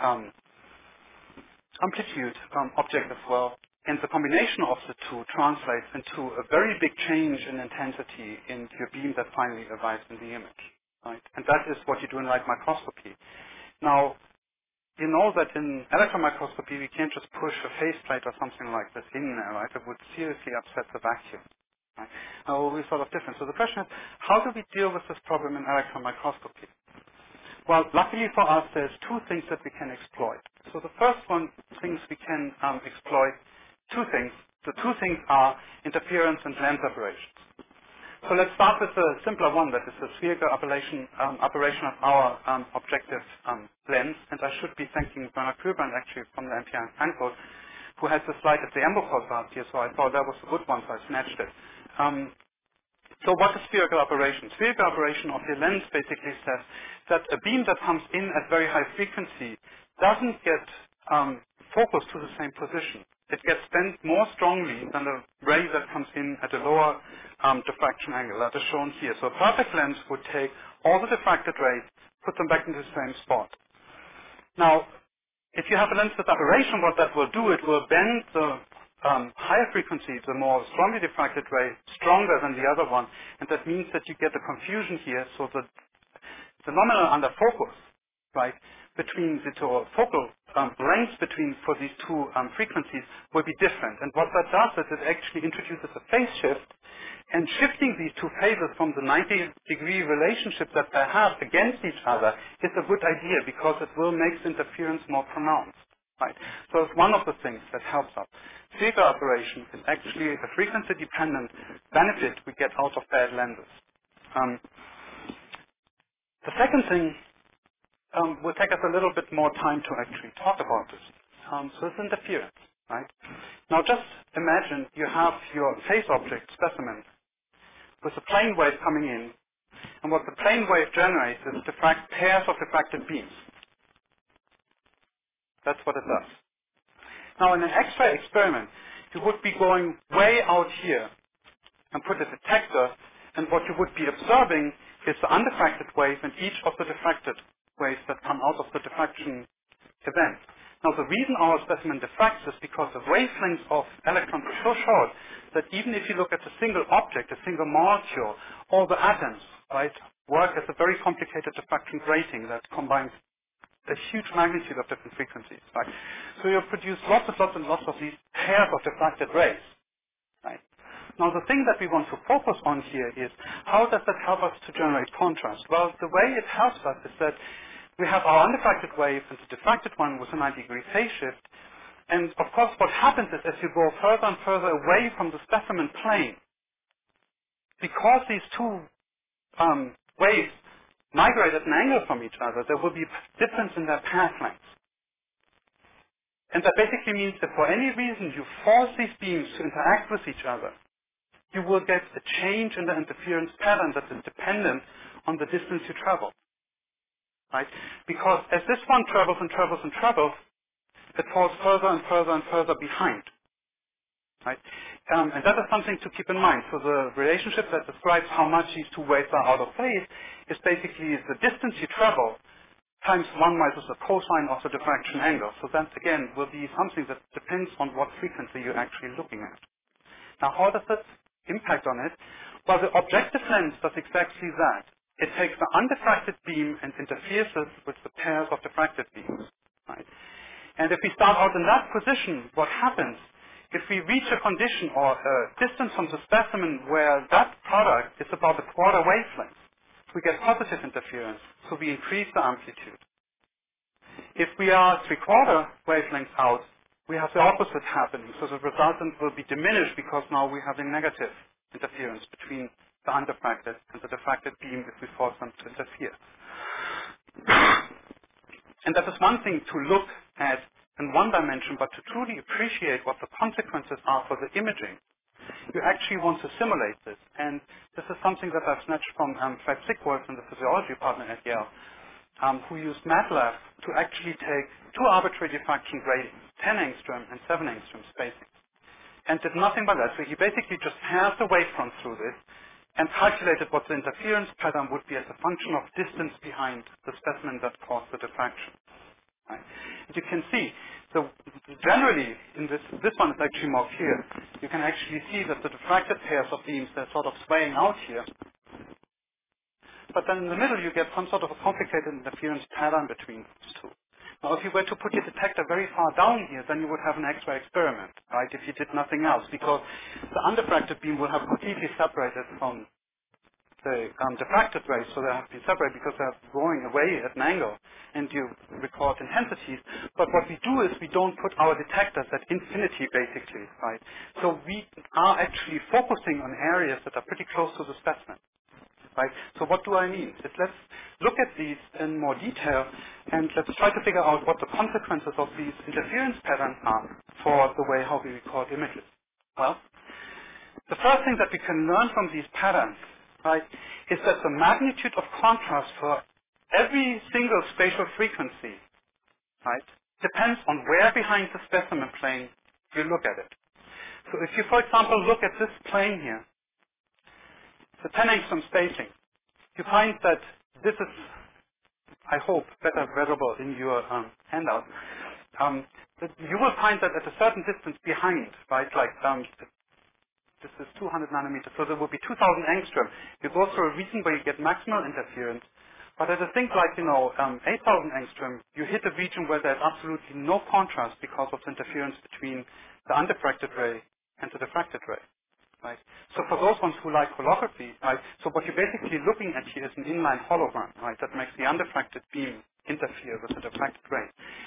amplitude object as well. And the combination of the two translates into a very big change in intensity in your beam that finally arrives in the image. Right? And that is what you do in light microscopy. Now, you know that in electron microscopy, we can't just push a faceplate or something like this in there, right? It would seriously upset the vacuum. Right? Now, we're sort of different. So the question is, how do we deal with this problem in electron microscopy? Well, luckily for us, there's two things that we can exploit. So the first things we can exploit, two things. The two things are interference and lens aberrations. So let's start with the simpler one, that is the spherical operation of our objective lens. And I should be thanking Bernard Kuhlbrand actually from the MPI in Frankfurt, who had the slide at the Embocos last year, so I thought that was a good one, so I snatched it. So what is spherical aberration? Spherical aberration of your lens basically says that a beam that comes in at very high frequency doesn't get focused to the same position. It gets bent more strongly than a ray that comes in at a lower diffraction angle. That is shown here. So a perfect lens would take all the diffracted rays, put them back into the same spot. Now, if you have a lens with aberration, what that will do, it will bend the higher frequency, the more strongly diffracted ray, stronger than the other one, and that means that you get a confusion here, so that the nominal under focus, right, between the two focal lengths for these two frequencies will be different. And what that does is it actually introduces a phase shift, and shifting these two phases from the 90-degree relationship that they have against each other is a good idea because it will make the interference more pronounced. Right? So it's one of the things that helps us. Spherical aberration is actually a frequency-dependent benefit we get out of bad lenses. The second thing will take us a little bit more time to actually talk about this. So it's interference. Right? Now just imagine you have your phase object specimen with a plane wave coming in, and what the plane wave generates is pairs of diffracted beams. That's what it does. Now in an X-ray experiment, you would be going way out here and put a detector, and what you would be observing is the undiffracted wave and each of the diffracted waves that come out of the diffraction event. Now the reason our specimen diffracts is because the wavelengths of electrons are so short that even if you look at a single object, a single molecule, all the atoms, right, work as a very complicated diffraction grating that combines a huge magnitude of different frequencies, right? So you produce lots and lots of these pairs of diffracted rays, right? Now the thing that we want to focus on here is how does that help us to generate contrast? Well, the way it helps us is that we have our undiffracted wave and the diffracted one with a 90-degree phase shift. And of course what happens is as you go further and further away from the specimen plane, because these two waves migrate at an angle from each other, there will be a difference in their path lengths. And that basically means that for any reason you force these beams to interact with each other, you will get a change in the interference pattern that is dependent on the distance you travel. Right? Because as this one travels and travels and travels, it falls further and further and further behind. Right? And that is something to keep in mind. So the relationship that describes how much these two waves are out of phase is basically the distance you travel times 1 minus the cosine of the diffraction angle. So that, again, will be something that depends on what frequency you're actually looking at. Now, how does that impact on it? Well, the objective lens does exactly that. It takes the undiffracted beam and interferes it with the pairs of diffracted beams. Right? And if we start out in that position, what happens? If we reach a condition or a distance from the specimen where that product is about a quarter wavelength, we get positive interference, so we increase the amplitude. If we are three-quarter wavelengths out, we have the opposite happening. So the resultant will be diminished because now we're having negative interference between the undiffracted and the diffracted beam if we force them to interfere. And that is one thing to look at in one dimension, but to truly appreciate what the consequences are for the imaging, you actually want to simulate this. And this is something that I've snatched from Fred Sickworth in the physiology department at Yale, who used MATLAB to actually take two arbitrary diffraction gratings, 10 angstrom and 7 angstrom spacing, and did nothing but that. So he basically just passed a wavefront through this and calculated what the interference pattern would be as a function of distance behind the specimen that caused the diffraction. Right? And you can see, so generally, in this one is actually more clear. You can actually see that the diffracted pairs of beams, they're sort of swaying out here. But then in the middle, you get some sort of a complicated interference pattern between these two. Now, if you were to put your detector very far down here, then you would have an X-ray experiment, right, if you did nothing else, because the undiffracted beam will have completely separated from the diffracted rays, so they have to be separate because they're going away at an angle, and you record intensities. But what we do is we don't put our detectors at infinity, basically, right? So we are actually focusing on areas that are pretty close to the specimen. Right? So what do I mean? Let's look at these in more detail and let's try to figure out what the consequences of these interference patterns are for the way how we record images. Well, the first thing that we can learn from these patterns, right, is that the magnitude of contrast for every single spatial frequency, right, depends on where behind the specimen plane you look at it. So if you, for example, look at this plane here, the 10 angstrom spacing, you find that this is, I hope, better visible in your handout. That you will find that at a certain distance behind, right, like this is 200 nanometers, so there will be 2,000 angstrom. You go through a region where you get maximal interference, but at a thing like, 8,000 angstrom, you hit a region where there's absolutely no contrast because of the interference between the undiffracted ray and the diffracted ray. Right. So for those ones who like holography, right, so what you're basically looking at here is an inline hologram, right, that makes the undiffracted beam interfere with the diffracted ray.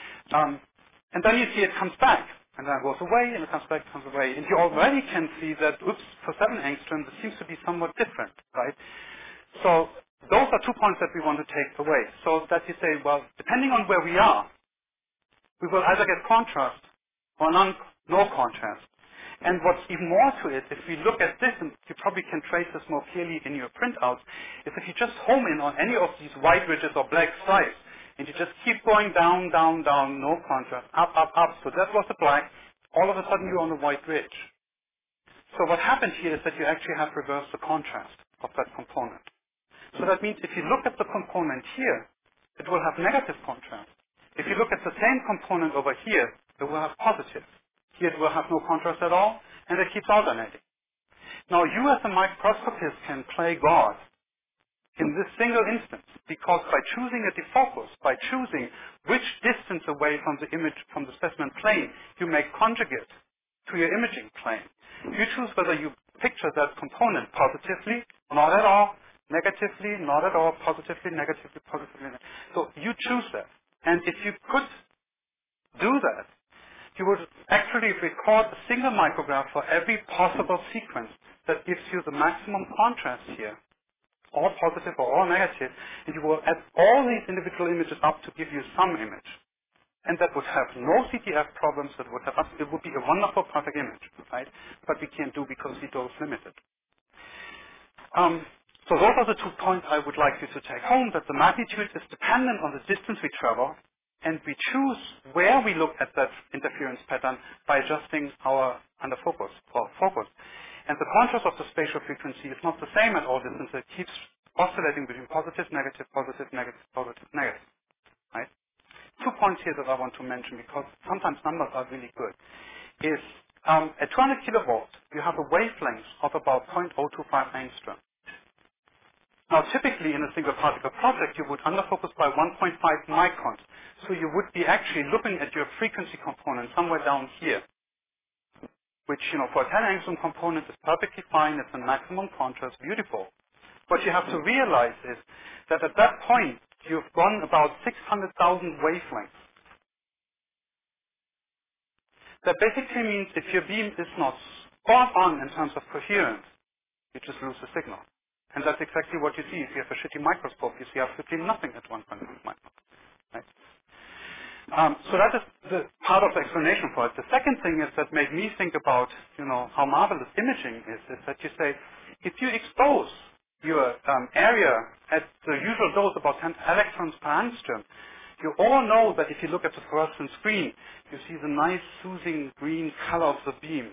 And then you see it comes back, and then it goes away, and it comes back, comes away. And you already can see that, oops, for 7 angstrom, this seems to be somewhat different, right? So those are 2 points that we want to take away. So that you say, well, depending on where we are, we will either get contrast or no contrast. And what's even more to it, if we look at this, and you probably can trace this more clearly in your printouts, is if you just home in on any of these white ridges or black stripes, and you just keep going down, down, down, no contrast, up, up, up. So that was the black. All of a sudden you're on the white ridge. So what happened here is that you actually have reversed the contrast of that component. So that means if you look at the component here, it will have negative contrast. If you look at the same component over here, it will have positive. Here it will have no contrast at all, and it keeps alternating. Now you as a microscopist can play God in this single instance, because by choosing a defocus, by choosing which distance away from the image, from the specimen plane, you make conjugate to your imaging plane. You choose whether you picture that component positively, not at all, negatively, not at all, positively, negatively, positively. So you choose that. And if you could do that, You would actually record a single micrograph for every possible sequence that gives you the maximum contrast here, all positive or all negative, and you will add all these individual images up to give you some image. And that would have no CTF problems, it would be a wonderful perfect image, right? But we can't do because we dose limited. So those are the 2 points I would like you to take home, that the magnitude is dependent on the distance we travel, and we choose where we look at that interference pattern by adjusting our under focus or focus. And the contrast of the spatial frequency is not the same at all distances. It keeps oscillating between positive, negative, positive, negative, positive, negative. Right? 2 points here that I want to mention because sometimes numbers are really good. Is at 200 kilovolts, you have a wavelength of about 0.025 angstrom. Now, typically in a single particle project, you would underfocus by 1.5 microns. So you would be actually looking at your frequency component somewhere down here, which, for a 10 angstrom component is perfectly fine. It's a maximum contrast, beautiful. What you have to realize is that at that point, you've gone about 600,000 wavelengths. That basically means if your beam is not spot on in terms of coherence, you just lose the signal. And that's exactly what you see. If you have a shitty microscope, you see absolutely nothing at 1.5 micron. Right? So that is the part of the explanation for it. The second thing is that made me think about, how marvelous imaging is that you say, if you expose your area at the usual dose, about 10 electrons per angstrom, you all know that if you look at the fluorescent screen, you see the nice soothing green color of the beam.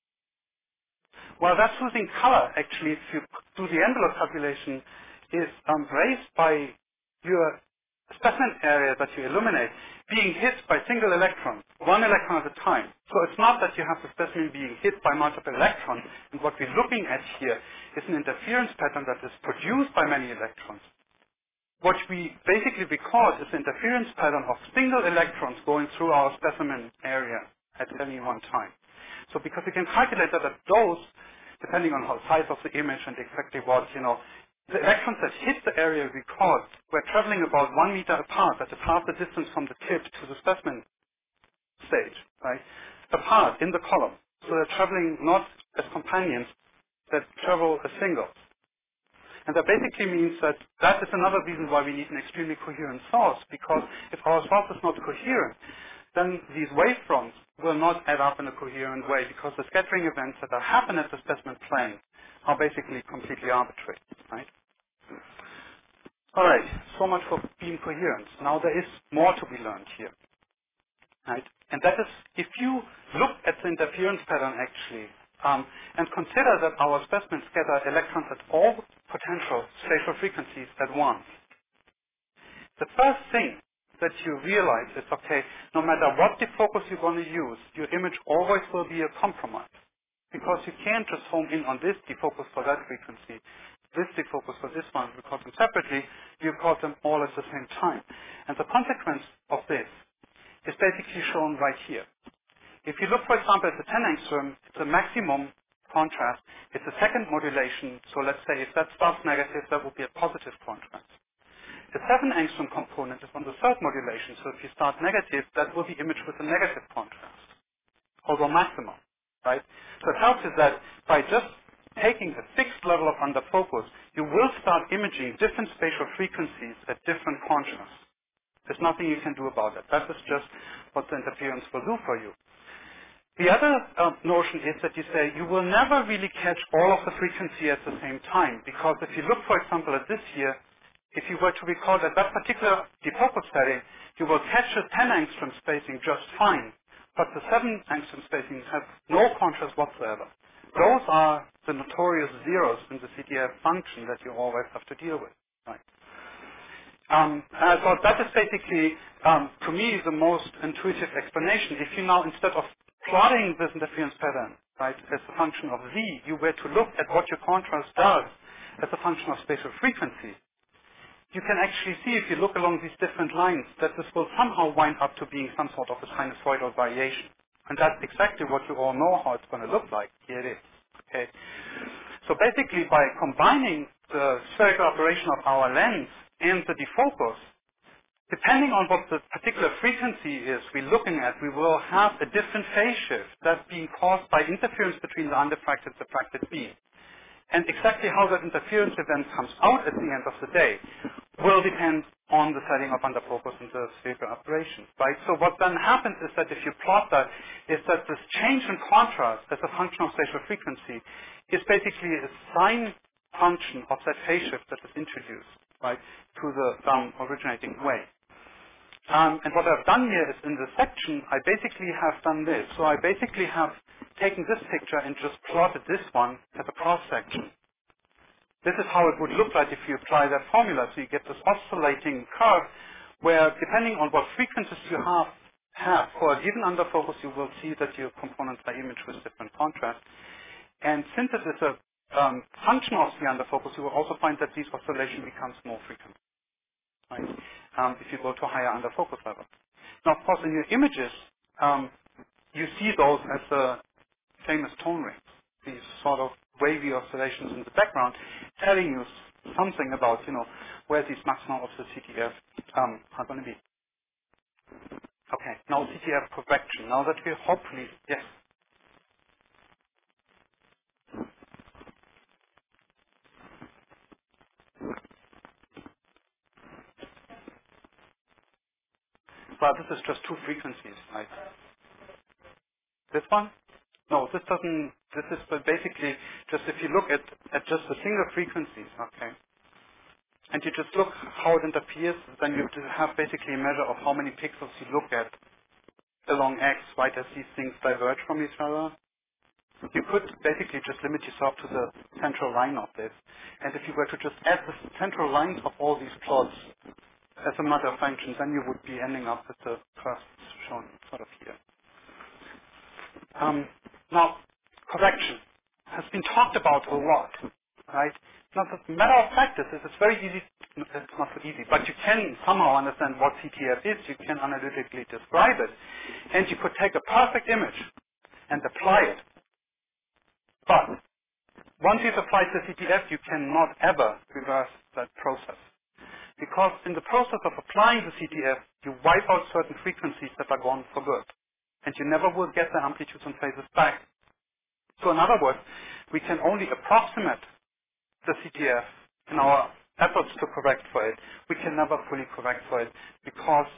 Well, that soothing color, actually, if you do the envelope calculation, is raised by your specimen area that you illuminate being hit by single electrons, 1 electron at a time. So it's not that you have the specimen being hit by multiple electrons, and what we're looking at here is an interference pattern that is produced by many electrons. What we basically record is the interference pattern of single electrons going through our specimen area at any one time. So because we can calculate that at dose, depending on the size of the image and exactly what, the electrons that hit the area we record were traveling about 1 meter apart. That's half the distance from the tip to the specimen stage, right? Apart in the column. So they're traveling not as companions, that travel as singles. And that basically means that that is another reason why we need an extremely coherent source, because if our source is not coherent, then these wavefronts will not add up in a coherent way, because the scattering events that happen at the specimen plane are basically completely arbitrary, right? All right, so much for beam coherence. Now there is more to be learned here, right? And that is, if you look at the interference pattern actually, and consider that our specimens scatter electrons at all potential spatial frequencies at once, the first thing that you realize is, okay, no matter what defocus you're going to use, your image always will be a compromise. Because you can't just home in on this defocus for that frequency, this defocus for this one, record them separately, you record them all at the same time. And the consequence of this is basically shown right here. If you look, for example, at the 10 angstrom, it's a maximum contrast. It's a second modulation. So let's say if that starts negative, that would be a positive contrast. The 7 angstrom component is on the third modulation. So if you start negative, that will be imaged with a negative contrast, although maximum, right? So it helps is that by just taking a fixed level of underfocus, you will start imaging different spatial frequencies at different contrasts. There's nothing you can do about it. That is just what the interference will do for you. The other notion is that you say you will never really catch all of the frequency at the same time, because if you look, for example, at this here, if you were to record at that particular defocus setting, you will catch a 10 angstrom spacing just fine, but the 7 angstrom spacing has no contrast whatsoever. Those are the notorious zeros in the CTF function that you always have to deal with. Right? So that is basically, to me, the most intuitive explanation. If you now, instead of plotting this interference pattern, right, as a function of Z, you were to look at what your contrast does as a function of spatial frequency, you can actually see, if you look along these different lines, that this will somehow wind up to being some sort of a sinusoidal variation. And that's exactly what you all know how it's going to look like. Here it is. Okay. So basically, by combining the spherical operation of our lens and the defocus, Depending on what the particular frequency is we're looking at, we will have a different phase shift that's being caused by interference between the undifracted and diffracted beam. And exactly how that interference event comes out at the end of the day will depend on the setting of under focus and the spherical aberration, right? So what then happens is that if you plot that, is that this change in contrast as a function of spatial frequency is basically a sine function of that phase shift that is introduced, right, to the originating wave. And what I've done here is in the section, I basically have done this. So I basically have taken this picture and just plotted this one as a cross section. This is how it would look like if you apply that formula. So you get this oscillating curve where depending on what frequencies you have for a given underfocus, you will see that your components are imaged with different contrast. And since it is a function of the underfocus, you will also find that these oscillation becomes more frequent, right? If you go to a higher underfocus level. Now, of course, in your images, you see those as the famous tone rings, these sort of wavy oscillations in the background, telling you something about, where these maxima of the CTF are going to be. Okay, now CTF correction. Now that we hopefully, yes, well, this is just two frequencies, right? This one? No, this doesn't, this is basically just if you look at just the single frequencies, okay, and you just look how it interferes, then you have basically a measure of how many pixels you look at along X, right, as these things diverge from each other. You could basically just limit yourself to the central line of this. And if you were to just add the central lines of all these plots as a matter of function, then you would be ending up with the curves shown sort of here. Now, correction has been talked about a lot, right? Now, the matter of fact is, it's very easy, it's not so easy, but you can somehow understand what CTF is, you can analytically describe it, and you could take a perfect image and apply it. But once you've applied the CTF, you cannot ever reverse that process. Because in the process of applying the CTF, you wipe out certain frequencies that are gone for good. And you never will get the amplitudes and phases back. So in other words, we can only approximate the CTF in our efforts to correct for it. We can never fully correct for it because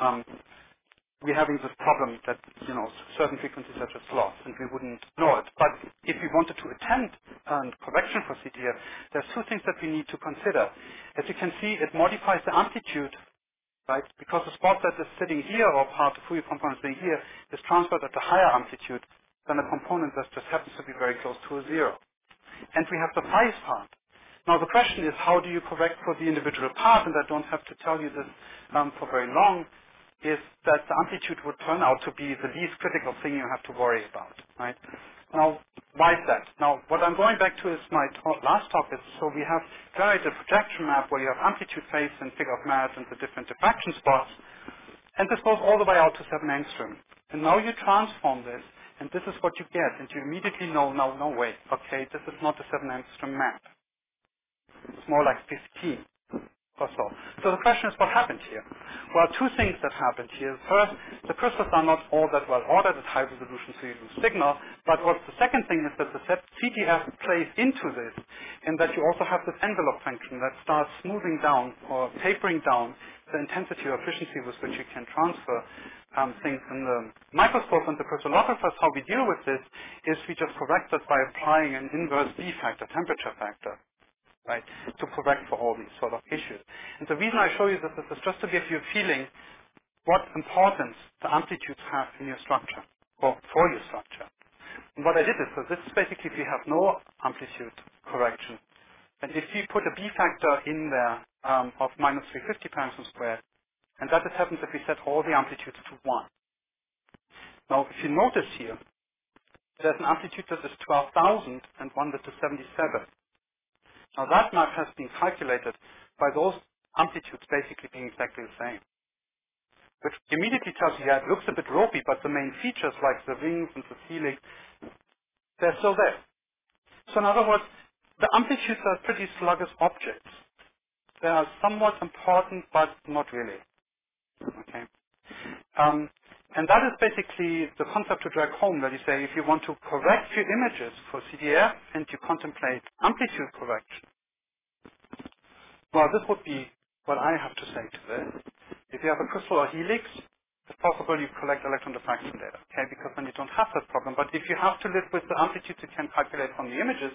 we're having this problem that, certain frequencies are just lost and we wouldn't know it. But if we wanted to attempt correction for CTF, there's two things that we need to consider. As you can see, it modifies the amplitude, right? Because the spot that is sitting here or part of Fourier component sitting here is transferred at a higher amplitude than a component that just happens to be very close to a zero. And we have the phase part. Now the question is, how do you correct for the individual part? And I don't have to tell you this for very long, is that the amplitude would turn out to be the least critical thing you have to worry about, right? Now, why is that? Now, what I'm going back to is my last talk is, so we have generated a projection map where you have amplitude, phase, and figure of merit and the different diffraction spots, and this goes all the way out to 7 angstrom. And now you transform this, and this is what you get, and you immediately know, no, wait, okay, this is not a 7 angstrom map. It's more like 15 or so. So the question is, what happened here? Well, two things that happened here. First, the crystals are not all that well ordered at high resolution, so you lose signal. But what's the second thing is that the CTF plays into this, in that you also have this envelope function that starts smoothing down or tapering down the intensity or efficiency with which you can transfer things in the microscope and the crystallographers. How we deal with this is we just correct it by applying an inverse B factor, temperature factor, right, to correct for all these sort of issues. And the reason I show you this is just to give you a feeling what importance the amplitudes have in your structure, or for your structure. And what I did is, so this is basically if you have no amplitude correction, and if you put a B factor in there of minus 350 per angstrom squared, and that just happens if we set all the amplitudes to 1. Now, if you notice here, there's an amplitude that is 12,000 and one that is 77. Now that map has been calculated by those amplitudes basically being exactly the same, which immediately tells you, yeah, it looks a bit ropey, but the main features like the wings and the ceiling, they're still there. So in other words, the amplitudes are pretty sluggish objects. They are somewhat important, but not really. Okay. Um, and that is basically the concept to drag home that you say if you want to correct your images for CDF and you contemplate amplitude correction, well, this would be what I have to say to this. If you have a crystal or helix, it's possible you collect electron diffraction data, okay, because then you don't have that problem. But if you have to live with the amplitudes you can calculate from the images,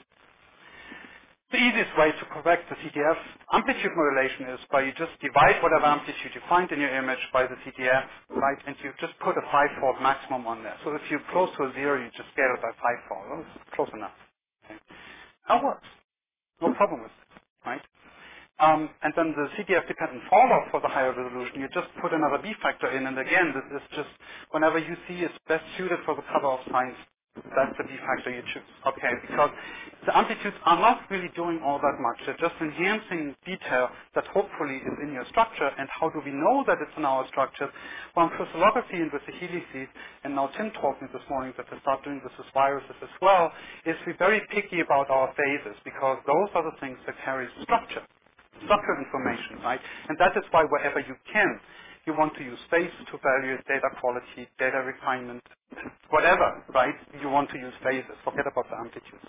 the easiest way to correct the CDF amplitude modulation is by you just divide whatever amplitude you find in your image by the CDF, right, and you just put a 5-fold maximum on there. So if you're close to a 0, you just scale it by 5-fold. Well, it's close enough. Okay. That works. No problem with it, right? And then the CDF-dependent falloff for the higher resolution, you just put another B factor in, and again, this is just whenever you see it's best suited for the cover of science, that's the B factor you choose. Okay, because the amplitudes are not really doing all that much. They're just enhancing detail that hopefully is in your structure. And how do we know that it's in our structure? Well, in crystallography and with the helices, and now Tim told me this morning that they start doing this with viruses as well, is we're very picky about our phases because those are the things that carry structure information, right? And that is why wherever you can, you want to use phase to evaluate data quality, data refinement, whatever, right? You want to use phases. Forget about the amplitudes.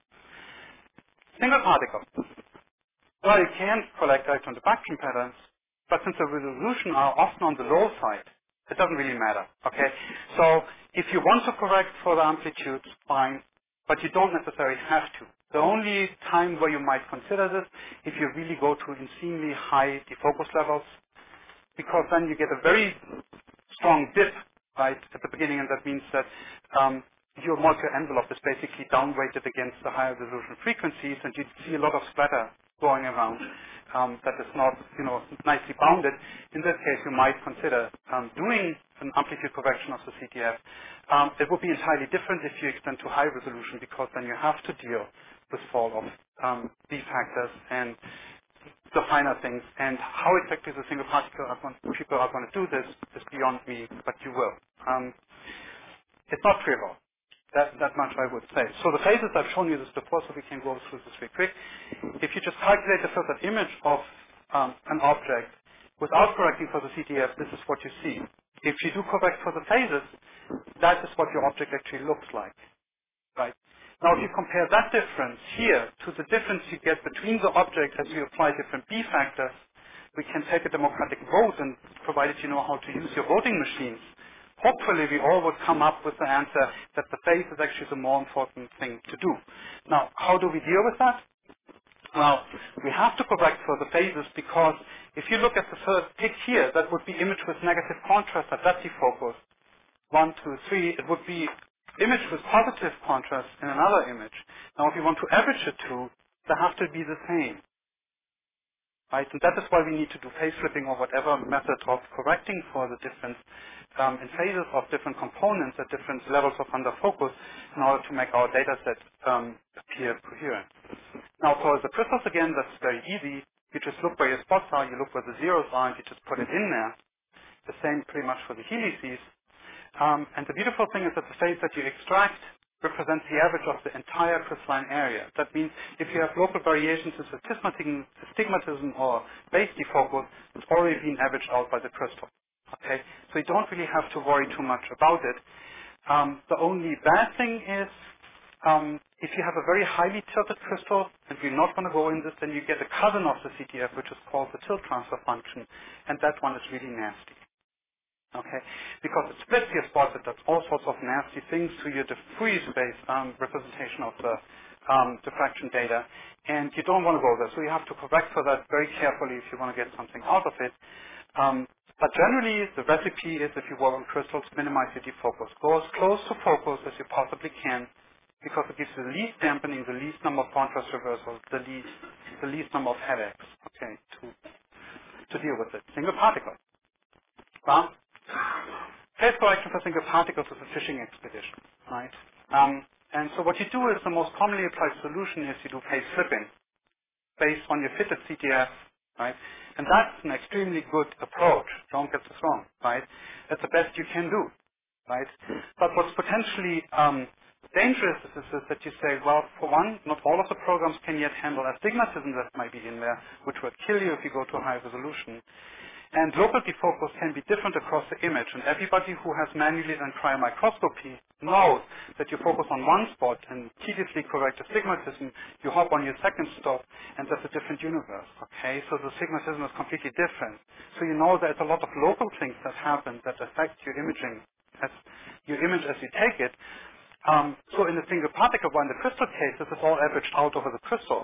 Single particle. Well, you can collect electron diffraction patterns, but since the resolution are often on the low side, it doesn't really matter, okay? So if you want to correct for the amplitudes, fine, but you don't necessarily have to. The only time where you might consider this, if you really go to insanely high defocus levels, because then you get a very strong dip right at the beginning, and that means that your molecular envelope is basically downweighted against the higher resolution frequencies, and you see a lot of splatter going around that is not, nicely bounded. In this case, you might consider doing an amplitude correction of the CTF. It would be entirely different if you extend to high resolution, because then you have to deal with fall of B factors and the finer things. And how exactly the single particle people are going to do this is beyond me, but you will. It's not trivial. That much I would say. So the phases I've shown you this before, so we can go through this very quick. If you just calculate the filtered image of an object without correcting for the CTF, this is what you see. If you do correct for the phases, that is what your object actually looks like. Right. Now, if you compare that difference here to the difference you get between the objects as you apply different B factors, we can take a democratic vote, and provided you know how to use your voting machines, hopefully we all would come up with the answer that the phase is actually the more important thing to do. Now, how do we deal with that? Well, we have to correct for the phases, because if you look at the first pick here, that would be image with negative contrast at that defocus. 1, 2, 3, it would be image with positive contrast in another image. Now, if you want to average the two, they have to be the same, right? And that is why we need to do phase flipping or whatever method of correcting for the difference in phases of different components at different levels of under focus in order to make our data set appear coherent. Now, for the crystals, again, that's very easy. You just look where your spots are, you look where the zeros are, and you just put it in there. The same pretty much for the helices. And the beautiful thing is that the phase that you extract represents the average of the entire crystalline area. That means if you have local variations in astigmatism or base defocus, it's already been averaged out by the crystal. Okay, so you don't really have to worry too much about it. The only bad thing is if you have a very highly tilted crystal, and we're not going to go in this, then you get a cousin of the CTF, which is called the tilt transfer function, and that one is really nasty. Okay, because it splits your spots, it does all sorts of nasty things to your Fourier space representation of the diffraction data, and you don't want to go there. So you have to correct for that very carefully if you want to get something out of it. But generally, the recipe is, if you work on crystals, minimize your defocus. Go as close to focus as you possibly can, because it gives you the least dampening, the least number of contrast reversals, the least number of headaches. Okay, to deal with it. Single particle. Well, phase correction for single particles is a fishing expedition, right? And so what you do is the most commonly applied solution is you do phase flipping based on your fitted CTF, right? And that's an extremely good approach. Don't get this wrong, right? That's the best you can do, right? But what's potentially dangerous is that you say, well, for one, not all of the programs can yet handle astigmatism that might be in there, which would kill you if you go to a high resolution. And local defocus can be different across the image, and everybody who has manually done cryomicroscopy knows that you focus on one spot and tediously correct astigmatism, you hop on your second stop, and that's a different universe, okay? So the astigmatism is completely different. So you know there's a lot of local things that happen that affect your imaging, as your image as you take it. So in the single particle, one, in the crystal case, this is all averaged out over the crystal.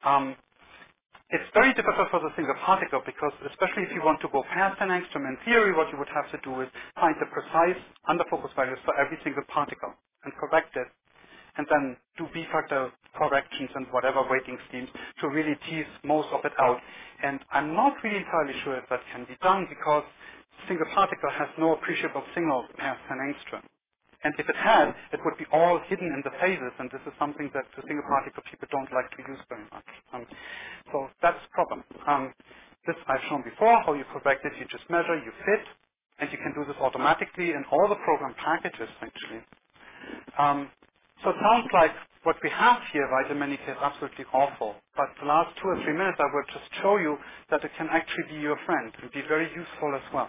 It's very difficult for the single particle because, especially if you want to go past an angstrom, in theory what you would have to do is find the precise underfocus values for every single particle and correct it, and then do B-factor corrections and whatever weighting schemes to really tease most of it out. And I'm not really entirely sure if that can be done because single particle has no appreciable signal past an angstrom. And if it had, it would be all hidden in the phases, and this is something that the single particle people don't like to use very much. So that's the problem. This I've shown before, how you correct it, you just measure, you fit, and you can do this automatically in all the program packages, actually. So it sounds like what we have here, right, in many cases, absolutely awful. But the last 2 or 3 minutes, I will just show you that it can actually be your friend and be very useful as well.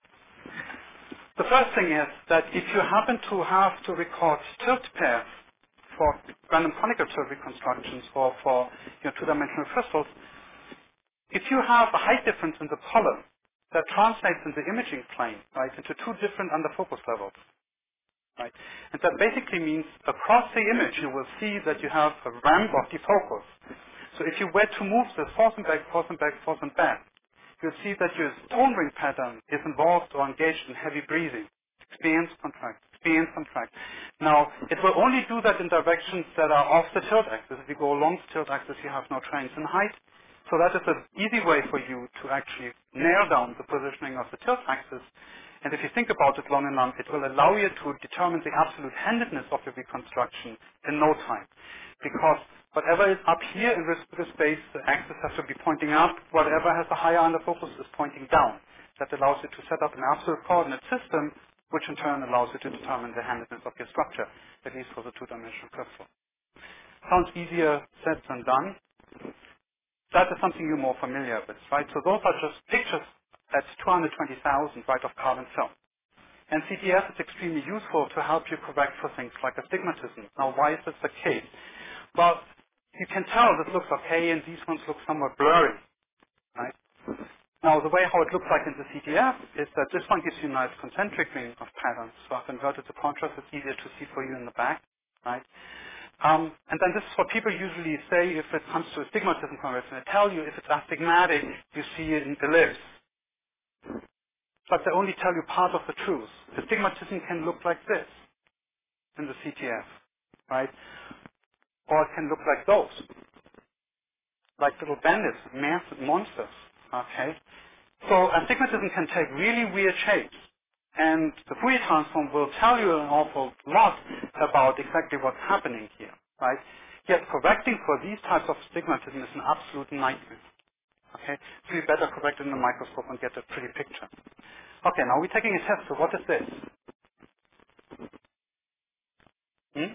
The first thing is that if you happen to have to record tilt pairs for random conical tilt reconstructions or for two-dimensional crystals, if you have a height difference in the column that translates in the imaging plane, right, into 2 different underfocus levels, right, and that basically means across the image you will see that you have a ramp of defocus. So if you were to move this forth and back, forth and back, forth and back, you'll see that your tone ring pattern is involved or engaged in heavy breathing. Experience, contract, experience, contract. Now, it will only do that in directions that are off the tilt axis. If you go along the tilt axis, you have no change in height. So that is an easy way for you to actually nail down the positioning of the tilt axis. And if you think about it long enough, it will allow you to determine the absolute handedness of your reconstruction in no time. Because whatever is up here in this space, the axis has to be pointing up. Whatever has a higher underfocus is pointing down. That allows you to set up an absolute coordinate system, which in turn allows you to determine the handedness of your structure, at least for the two-dimensional crystal. Sounds easier said than done. That is something you're more familiar with, right? So those are just pictures at 220,000, right, of carbon film. And CTF is extremely useful to help you correct for things like astigmatism. Now, why is this the case? Well, you can tell this looks okay and these ones look somewhat blurry, right? Now, the way how it looks like in the CTF is that this one gives you a nice concentric ring of patterns. So I've inverted the contrast. It's easier to see for you in the back, right? And then this is what people usually say if it comes to astigmatism correction. They tell you if it's astigmatic, you see it in ellipse. But they only tell you part of the truth. Astigmatism can look like this in the CTF, right? Or it can look like those, like little bandits, massive monsters, okay? So astigmatism can take really weird shapes. And the Fourier transform will tell you an awful lot about exactly what's happening here, right? Yet correcting for these types of astigmatism is an absolute nightmare, okay? So you better correct it in the microscope and get a pretty picture. Okay, now we're taking a test. So what is this? Hmm?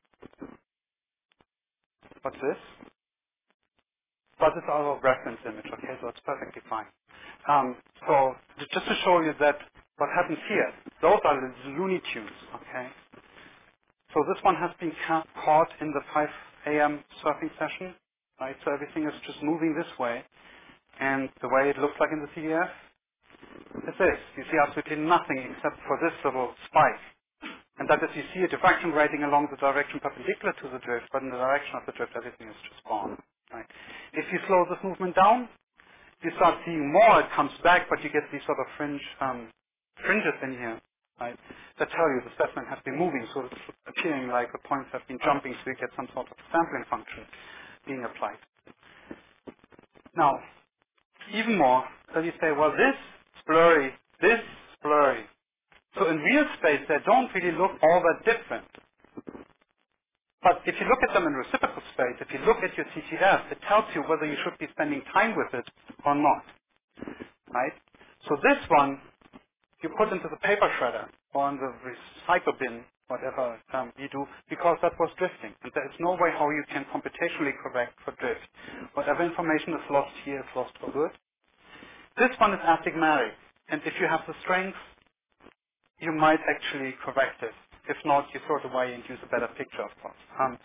What's this? But it's our reference image, okay? So it's perfectly fine. So just to show you that what happens here, those are the Looney Tunes, okay? So this one has been caught in the 5 a.m. surfing session, right? So everything is just moving this way. And the way it looks like in the CDF is this. You see absolutely nothing except for this little spike. And that is, you see a diffraction rating along the direction perpendicular to the drift, but in the direction of the drift, everything is just gone, right? If you slow this movement down, you start seeing more. It comes back, but you get these sort of fringes in here, right, that tell you the specimen has been moving, so it's appearing like the points have been jumping, so you get some sort of sampling function being applied. Now, even more, then you say, well, this is blurry, this is blurry. So in real space, they don't really look all that different. But if you look at them in reciprocal space, if you look at your CTF, it tells you whether you should be spending time with it or not, right? So this one, you put into the paper shredder or in the recycle bin, whatever you do, because that was drifting. And there is no way how you can computationally correct for drift. Whatever information is lost here is lost for good. This one is astigmatic, and if you have the strength, you might actually correct it. If not, you throw it away and use a better picture, of course.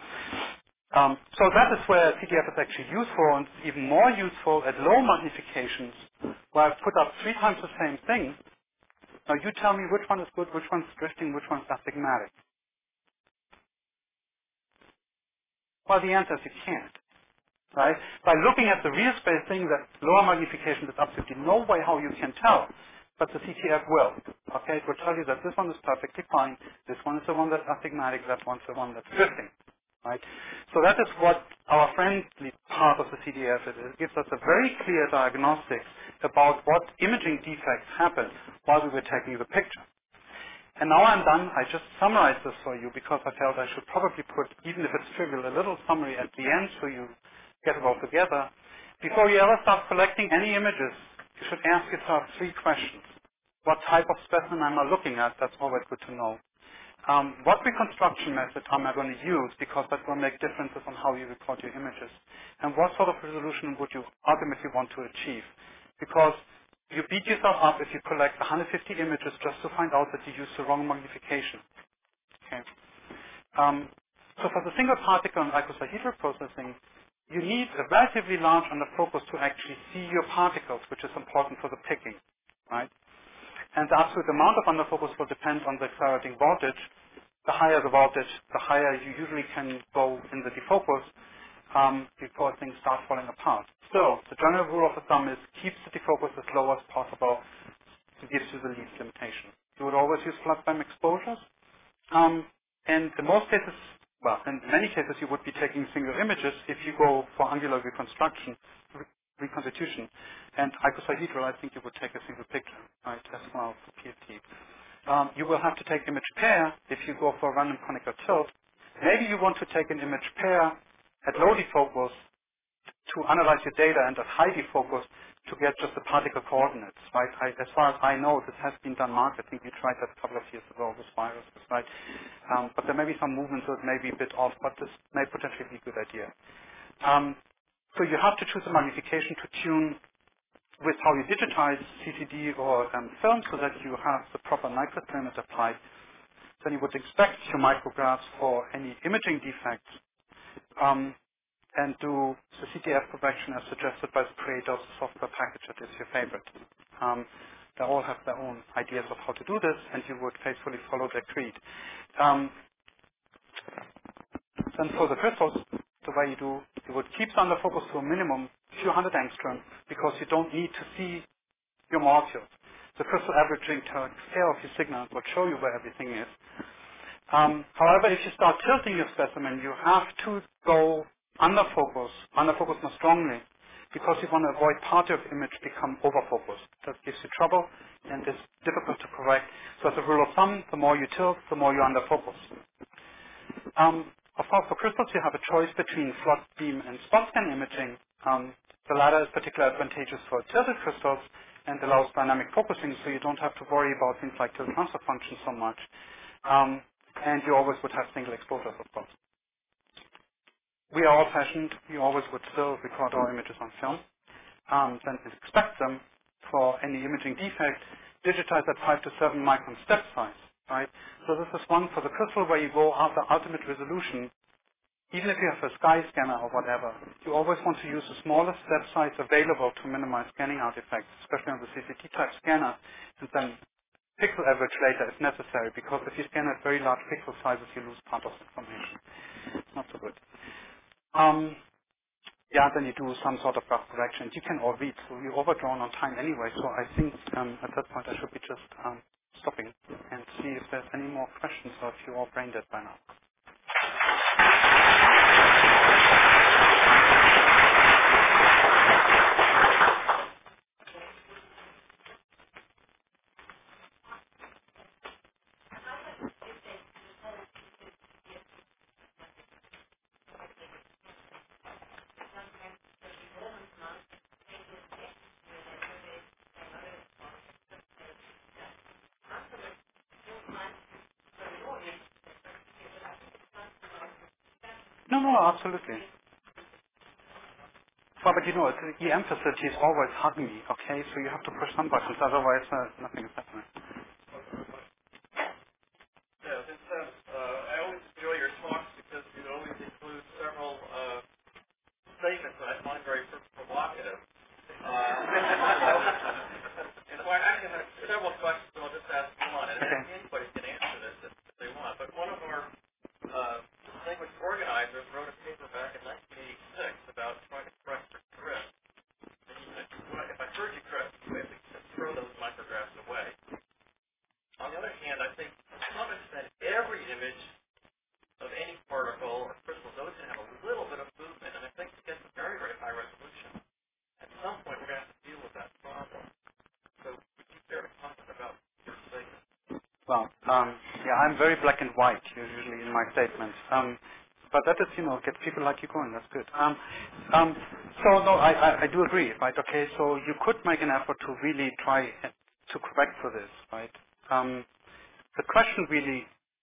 So that is where CDF is actually useful, and it's even more useful at low magnifications, where I've put up 3 times the same thing. Now you tell me which one is good, which one's drifting, which one's astigmatic. Well, the answer is you can't. Right? By looking at the real space thing, that lower magnification, there's absolutely no way how you can tell. But the CTF will. Okay, it will tell you that this one is perfectly fine, this one is the one that's astigmatic, that one's the one that's drifting. Right? So that is what our friendly part of the CDF is. It gives us a very clear diagnostics about what imaging defects happened while we were taking the picture. And now I'm done. I just summarized this for you because I felt I should probably put, even if it's trivial, a little summary at the end so you get it all together. Before you ever start collecting any images, you should ask yourself 3 questions. What type of specimen am I looking at? That's always good to know. What reconstruction method am I going to use? Because that will make differences on how you record your images. And what sort of resolution would you ultimately want to achieve? Because you beat yourself up if you collect 150 images just to find out that you used the wrong magnification. Okay. Um, so for the single particle and icosahedral processing, you need a relatively large underfocus to actually see your particles, which is important for the picking, right? And the absolute amount of underfocus will depend on the accelerating voltage. The higher the voltage, the higher you usually can go in the defocus before things start falling apart. So the general rule of the thumb is keep the defocus as low as possible. It gives you the least limitation. You would always use flood band exposures. And in most cases, well, in many cases, you would be taking single images if you go for angular reconstitution. And icosahedral, I think you would take a single picture, right, as well for PFT. You will have to take image pair if you go for random conical tilt. Maybe you want to take an image pair at low defocus to analyze your data and at high defocus to get just the particle coordinates, right? As far as I know, this has been done marketing. We tried that a couple of years ago with viruses, right? But there may be some movement, so it may be a bit off, but this may potentially be a good idea. So you have to choose a magnification to tune with how you digitize CCD or film so that you have the proper microfilament applied. Then you would expect your micrographs for any imaging defects and do the CTF correction as suggested by the creator of the software package that is your favorite. They all have their own ideas of how to do this, and you would faithfully follow their creed. Then for the crystals, the way you do, you would keep the underfocus to a minimum, few hundred angstrom, because you don't need to see your molecules. The crystal averaging takes care of your signal and will show you where everything is. However, if you start tilting your specimen, you have to go underfocus more strongly, because you want to avoid part of the image become overfocused. That gives you trouble and is difficult to correct. So as a rule of thumb, the more you tilt, the more you underfocus. Of course, for crystals, you have a choice between flood beam and spot scan imaging. The latter is particularly advantageous for tilted crystals and allows dynamic focusing, so you don't have to worry about things like tilt transfer function so much. And you always would have single exposures, of course. We are old-fashioned. We always would still record our images on film. Then expect them for any imaging defect, digitize at 5 to 7 micron step size, right? So this is one for the crystal where you go after ultimate resolution. Even if you have a sky scanner or whatever, you always want to use the smallest step size available to minimize scanning artifacts, especially on the CCT type scanner, and then pixel average later if necessary, because if you scan at very large pixel sizes, you lose part of the information. It's not so good. Yeah, then you do some sort of rough correction. You can all read, so you're overdrawn on time anyway, so I think at that point I should be just stopping and see if there's any more questions or if you're all brain dead by now. No, absolutely. Well, but the EM facility is always hugging me, okay? So you have to push some buttons, otherwise nothing is happening. Yeah, Vincent, I always enjoy your talks because you always include several statements that I find very provocative. And so I actually have several questions, so I'll just ask one. And okay. Anybody can answer this if they want. But one of our distinguished organizers wrote a paper back in 1986 about trying to correct for drift. And he said, well, if I heard you correct, you have to throw those micrographs away. On the other hand, I think to some extent every image of any particle or crystal is always going to have a little bit of movement. And I think to get to very, very high resolution, at some point we're going to have to deal with that problem. So would you care to comment about your statement? Well, yeah, I'm very black and white usually in my statements. But that is, gets people like you going. That's good. So no, I do agree, right? Okay, so you could make an effort to really try to correct for this, right? The question really,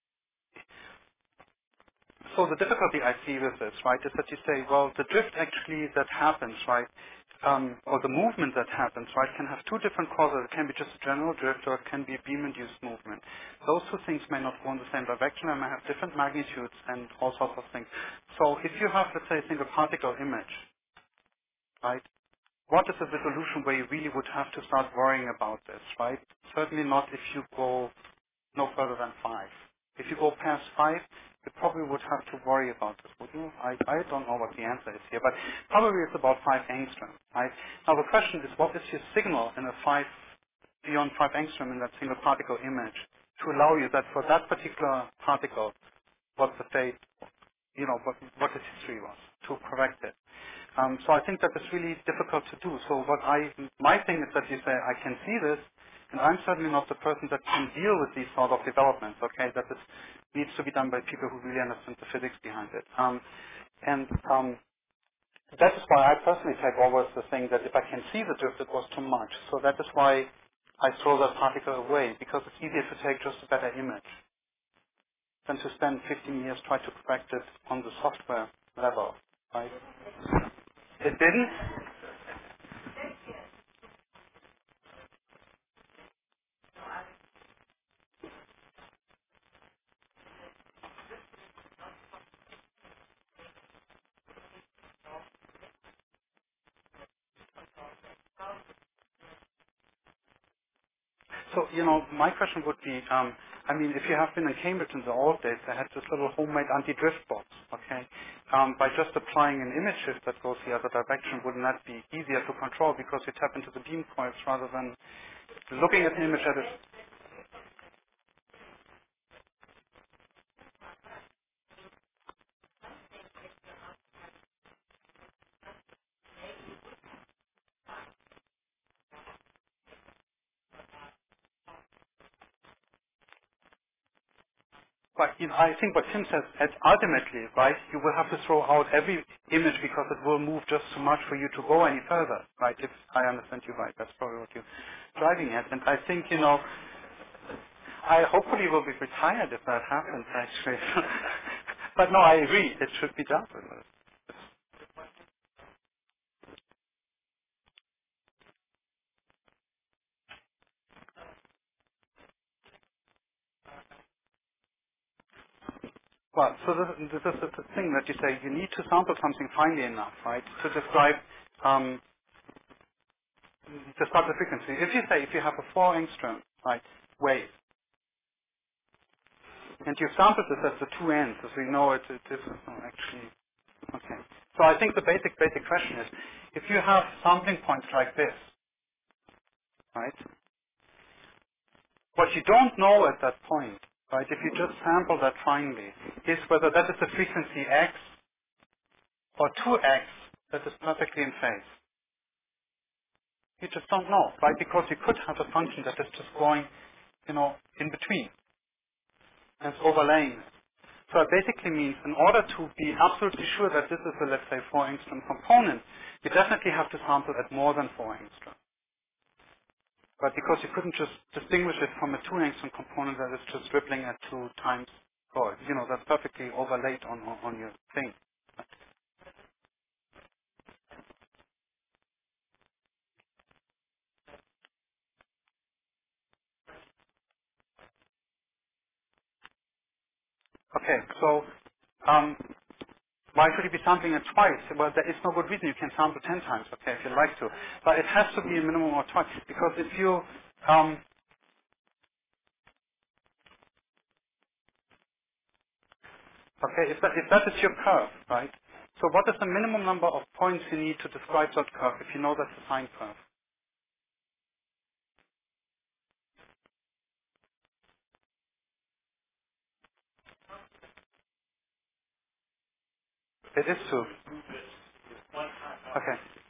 so the difficulty I see with this, right, is that you say, well, the drift actually that happens, right, or the movement that happens, right, can have two different causes. It can be just a general drift or it can be a beam-induced movement. Those two things may not go in the same direction and may have different magnitudes and all sorts of things. So if you have, let's say, a single particle image, right, what is a resolution where you really would have to start worrying about this, right? Certainly not if you go no further than 5. If you go past 5, you probably would have to worry about this, would you? I don't know what the answer is here, but probably it's about 5 angstrom, right? Now the question is, what is your signal in a 5, beyond 5 angstrom in that single particle image to allow you that for that particular particle, what the fate, what its history was, to correct it? So I think that is really difficult to do. So my thing is that you say, I can see this, and I'm certainly not the person that can deal with these sort of developments, okay? That this needs to be done by people who really understand the physics behind it. And that is why I personally take always the thing that if I can see the drift, it was too much. So that is why I throw that particle away, because it's easier to take just a better image than to spend 15 years trying to correct it on the software level, right? It didn't. So, my question would be, if you have been in Cambridge in the old days, they had this little homemade anti-drift box, okay? By just applying an image shift that goes the other direction, wouldn't that be easier to control because you tap into the beam coils rather than looking at an image that is... But I think what Tim says, ultimately, right, you will have to throw out every image because it will move just too much for you to go any further, right, if I understand you right. That's probably what you're driving at. And I think, I hopefully will be retired if that happens, actually. But no, I agree. It should be done. Well, so this is the thing that you say. You need to sample something finely enough, right, to describe the frequency. If you have a 4 angstrom, right, wave, and you sample this at the two ends, as we know it is actually okay. So I think the basic question is, if you have sampling points like this, right, what you don't know at that point, right, if you just sample that finely, is whether that is a frequency x or 2x that is perfectly in phase. You just don't know, right? Because you could have a function that is just going, in between and it's overlaying it. So it basically means in order to be absolutely sure that this is a, let's say, 4 angstrom component, you definitely have to sample at more than 4 angstrom. But because you couldn't just distinguish it from a 2 angstrom component that is just rippling at 2 times 4, that's perfectly overlaid on your thing. Okay, so um, why should you be sampling it twice? Well, there is no good reason. You can sample 10 times, okay, if you like to. But it has to be a minimum of twice, because if you, okay, if that is your curve, right? So what is the minimum number of points you need to describe that curve if you know that's a sine curve? It is 2. Okay.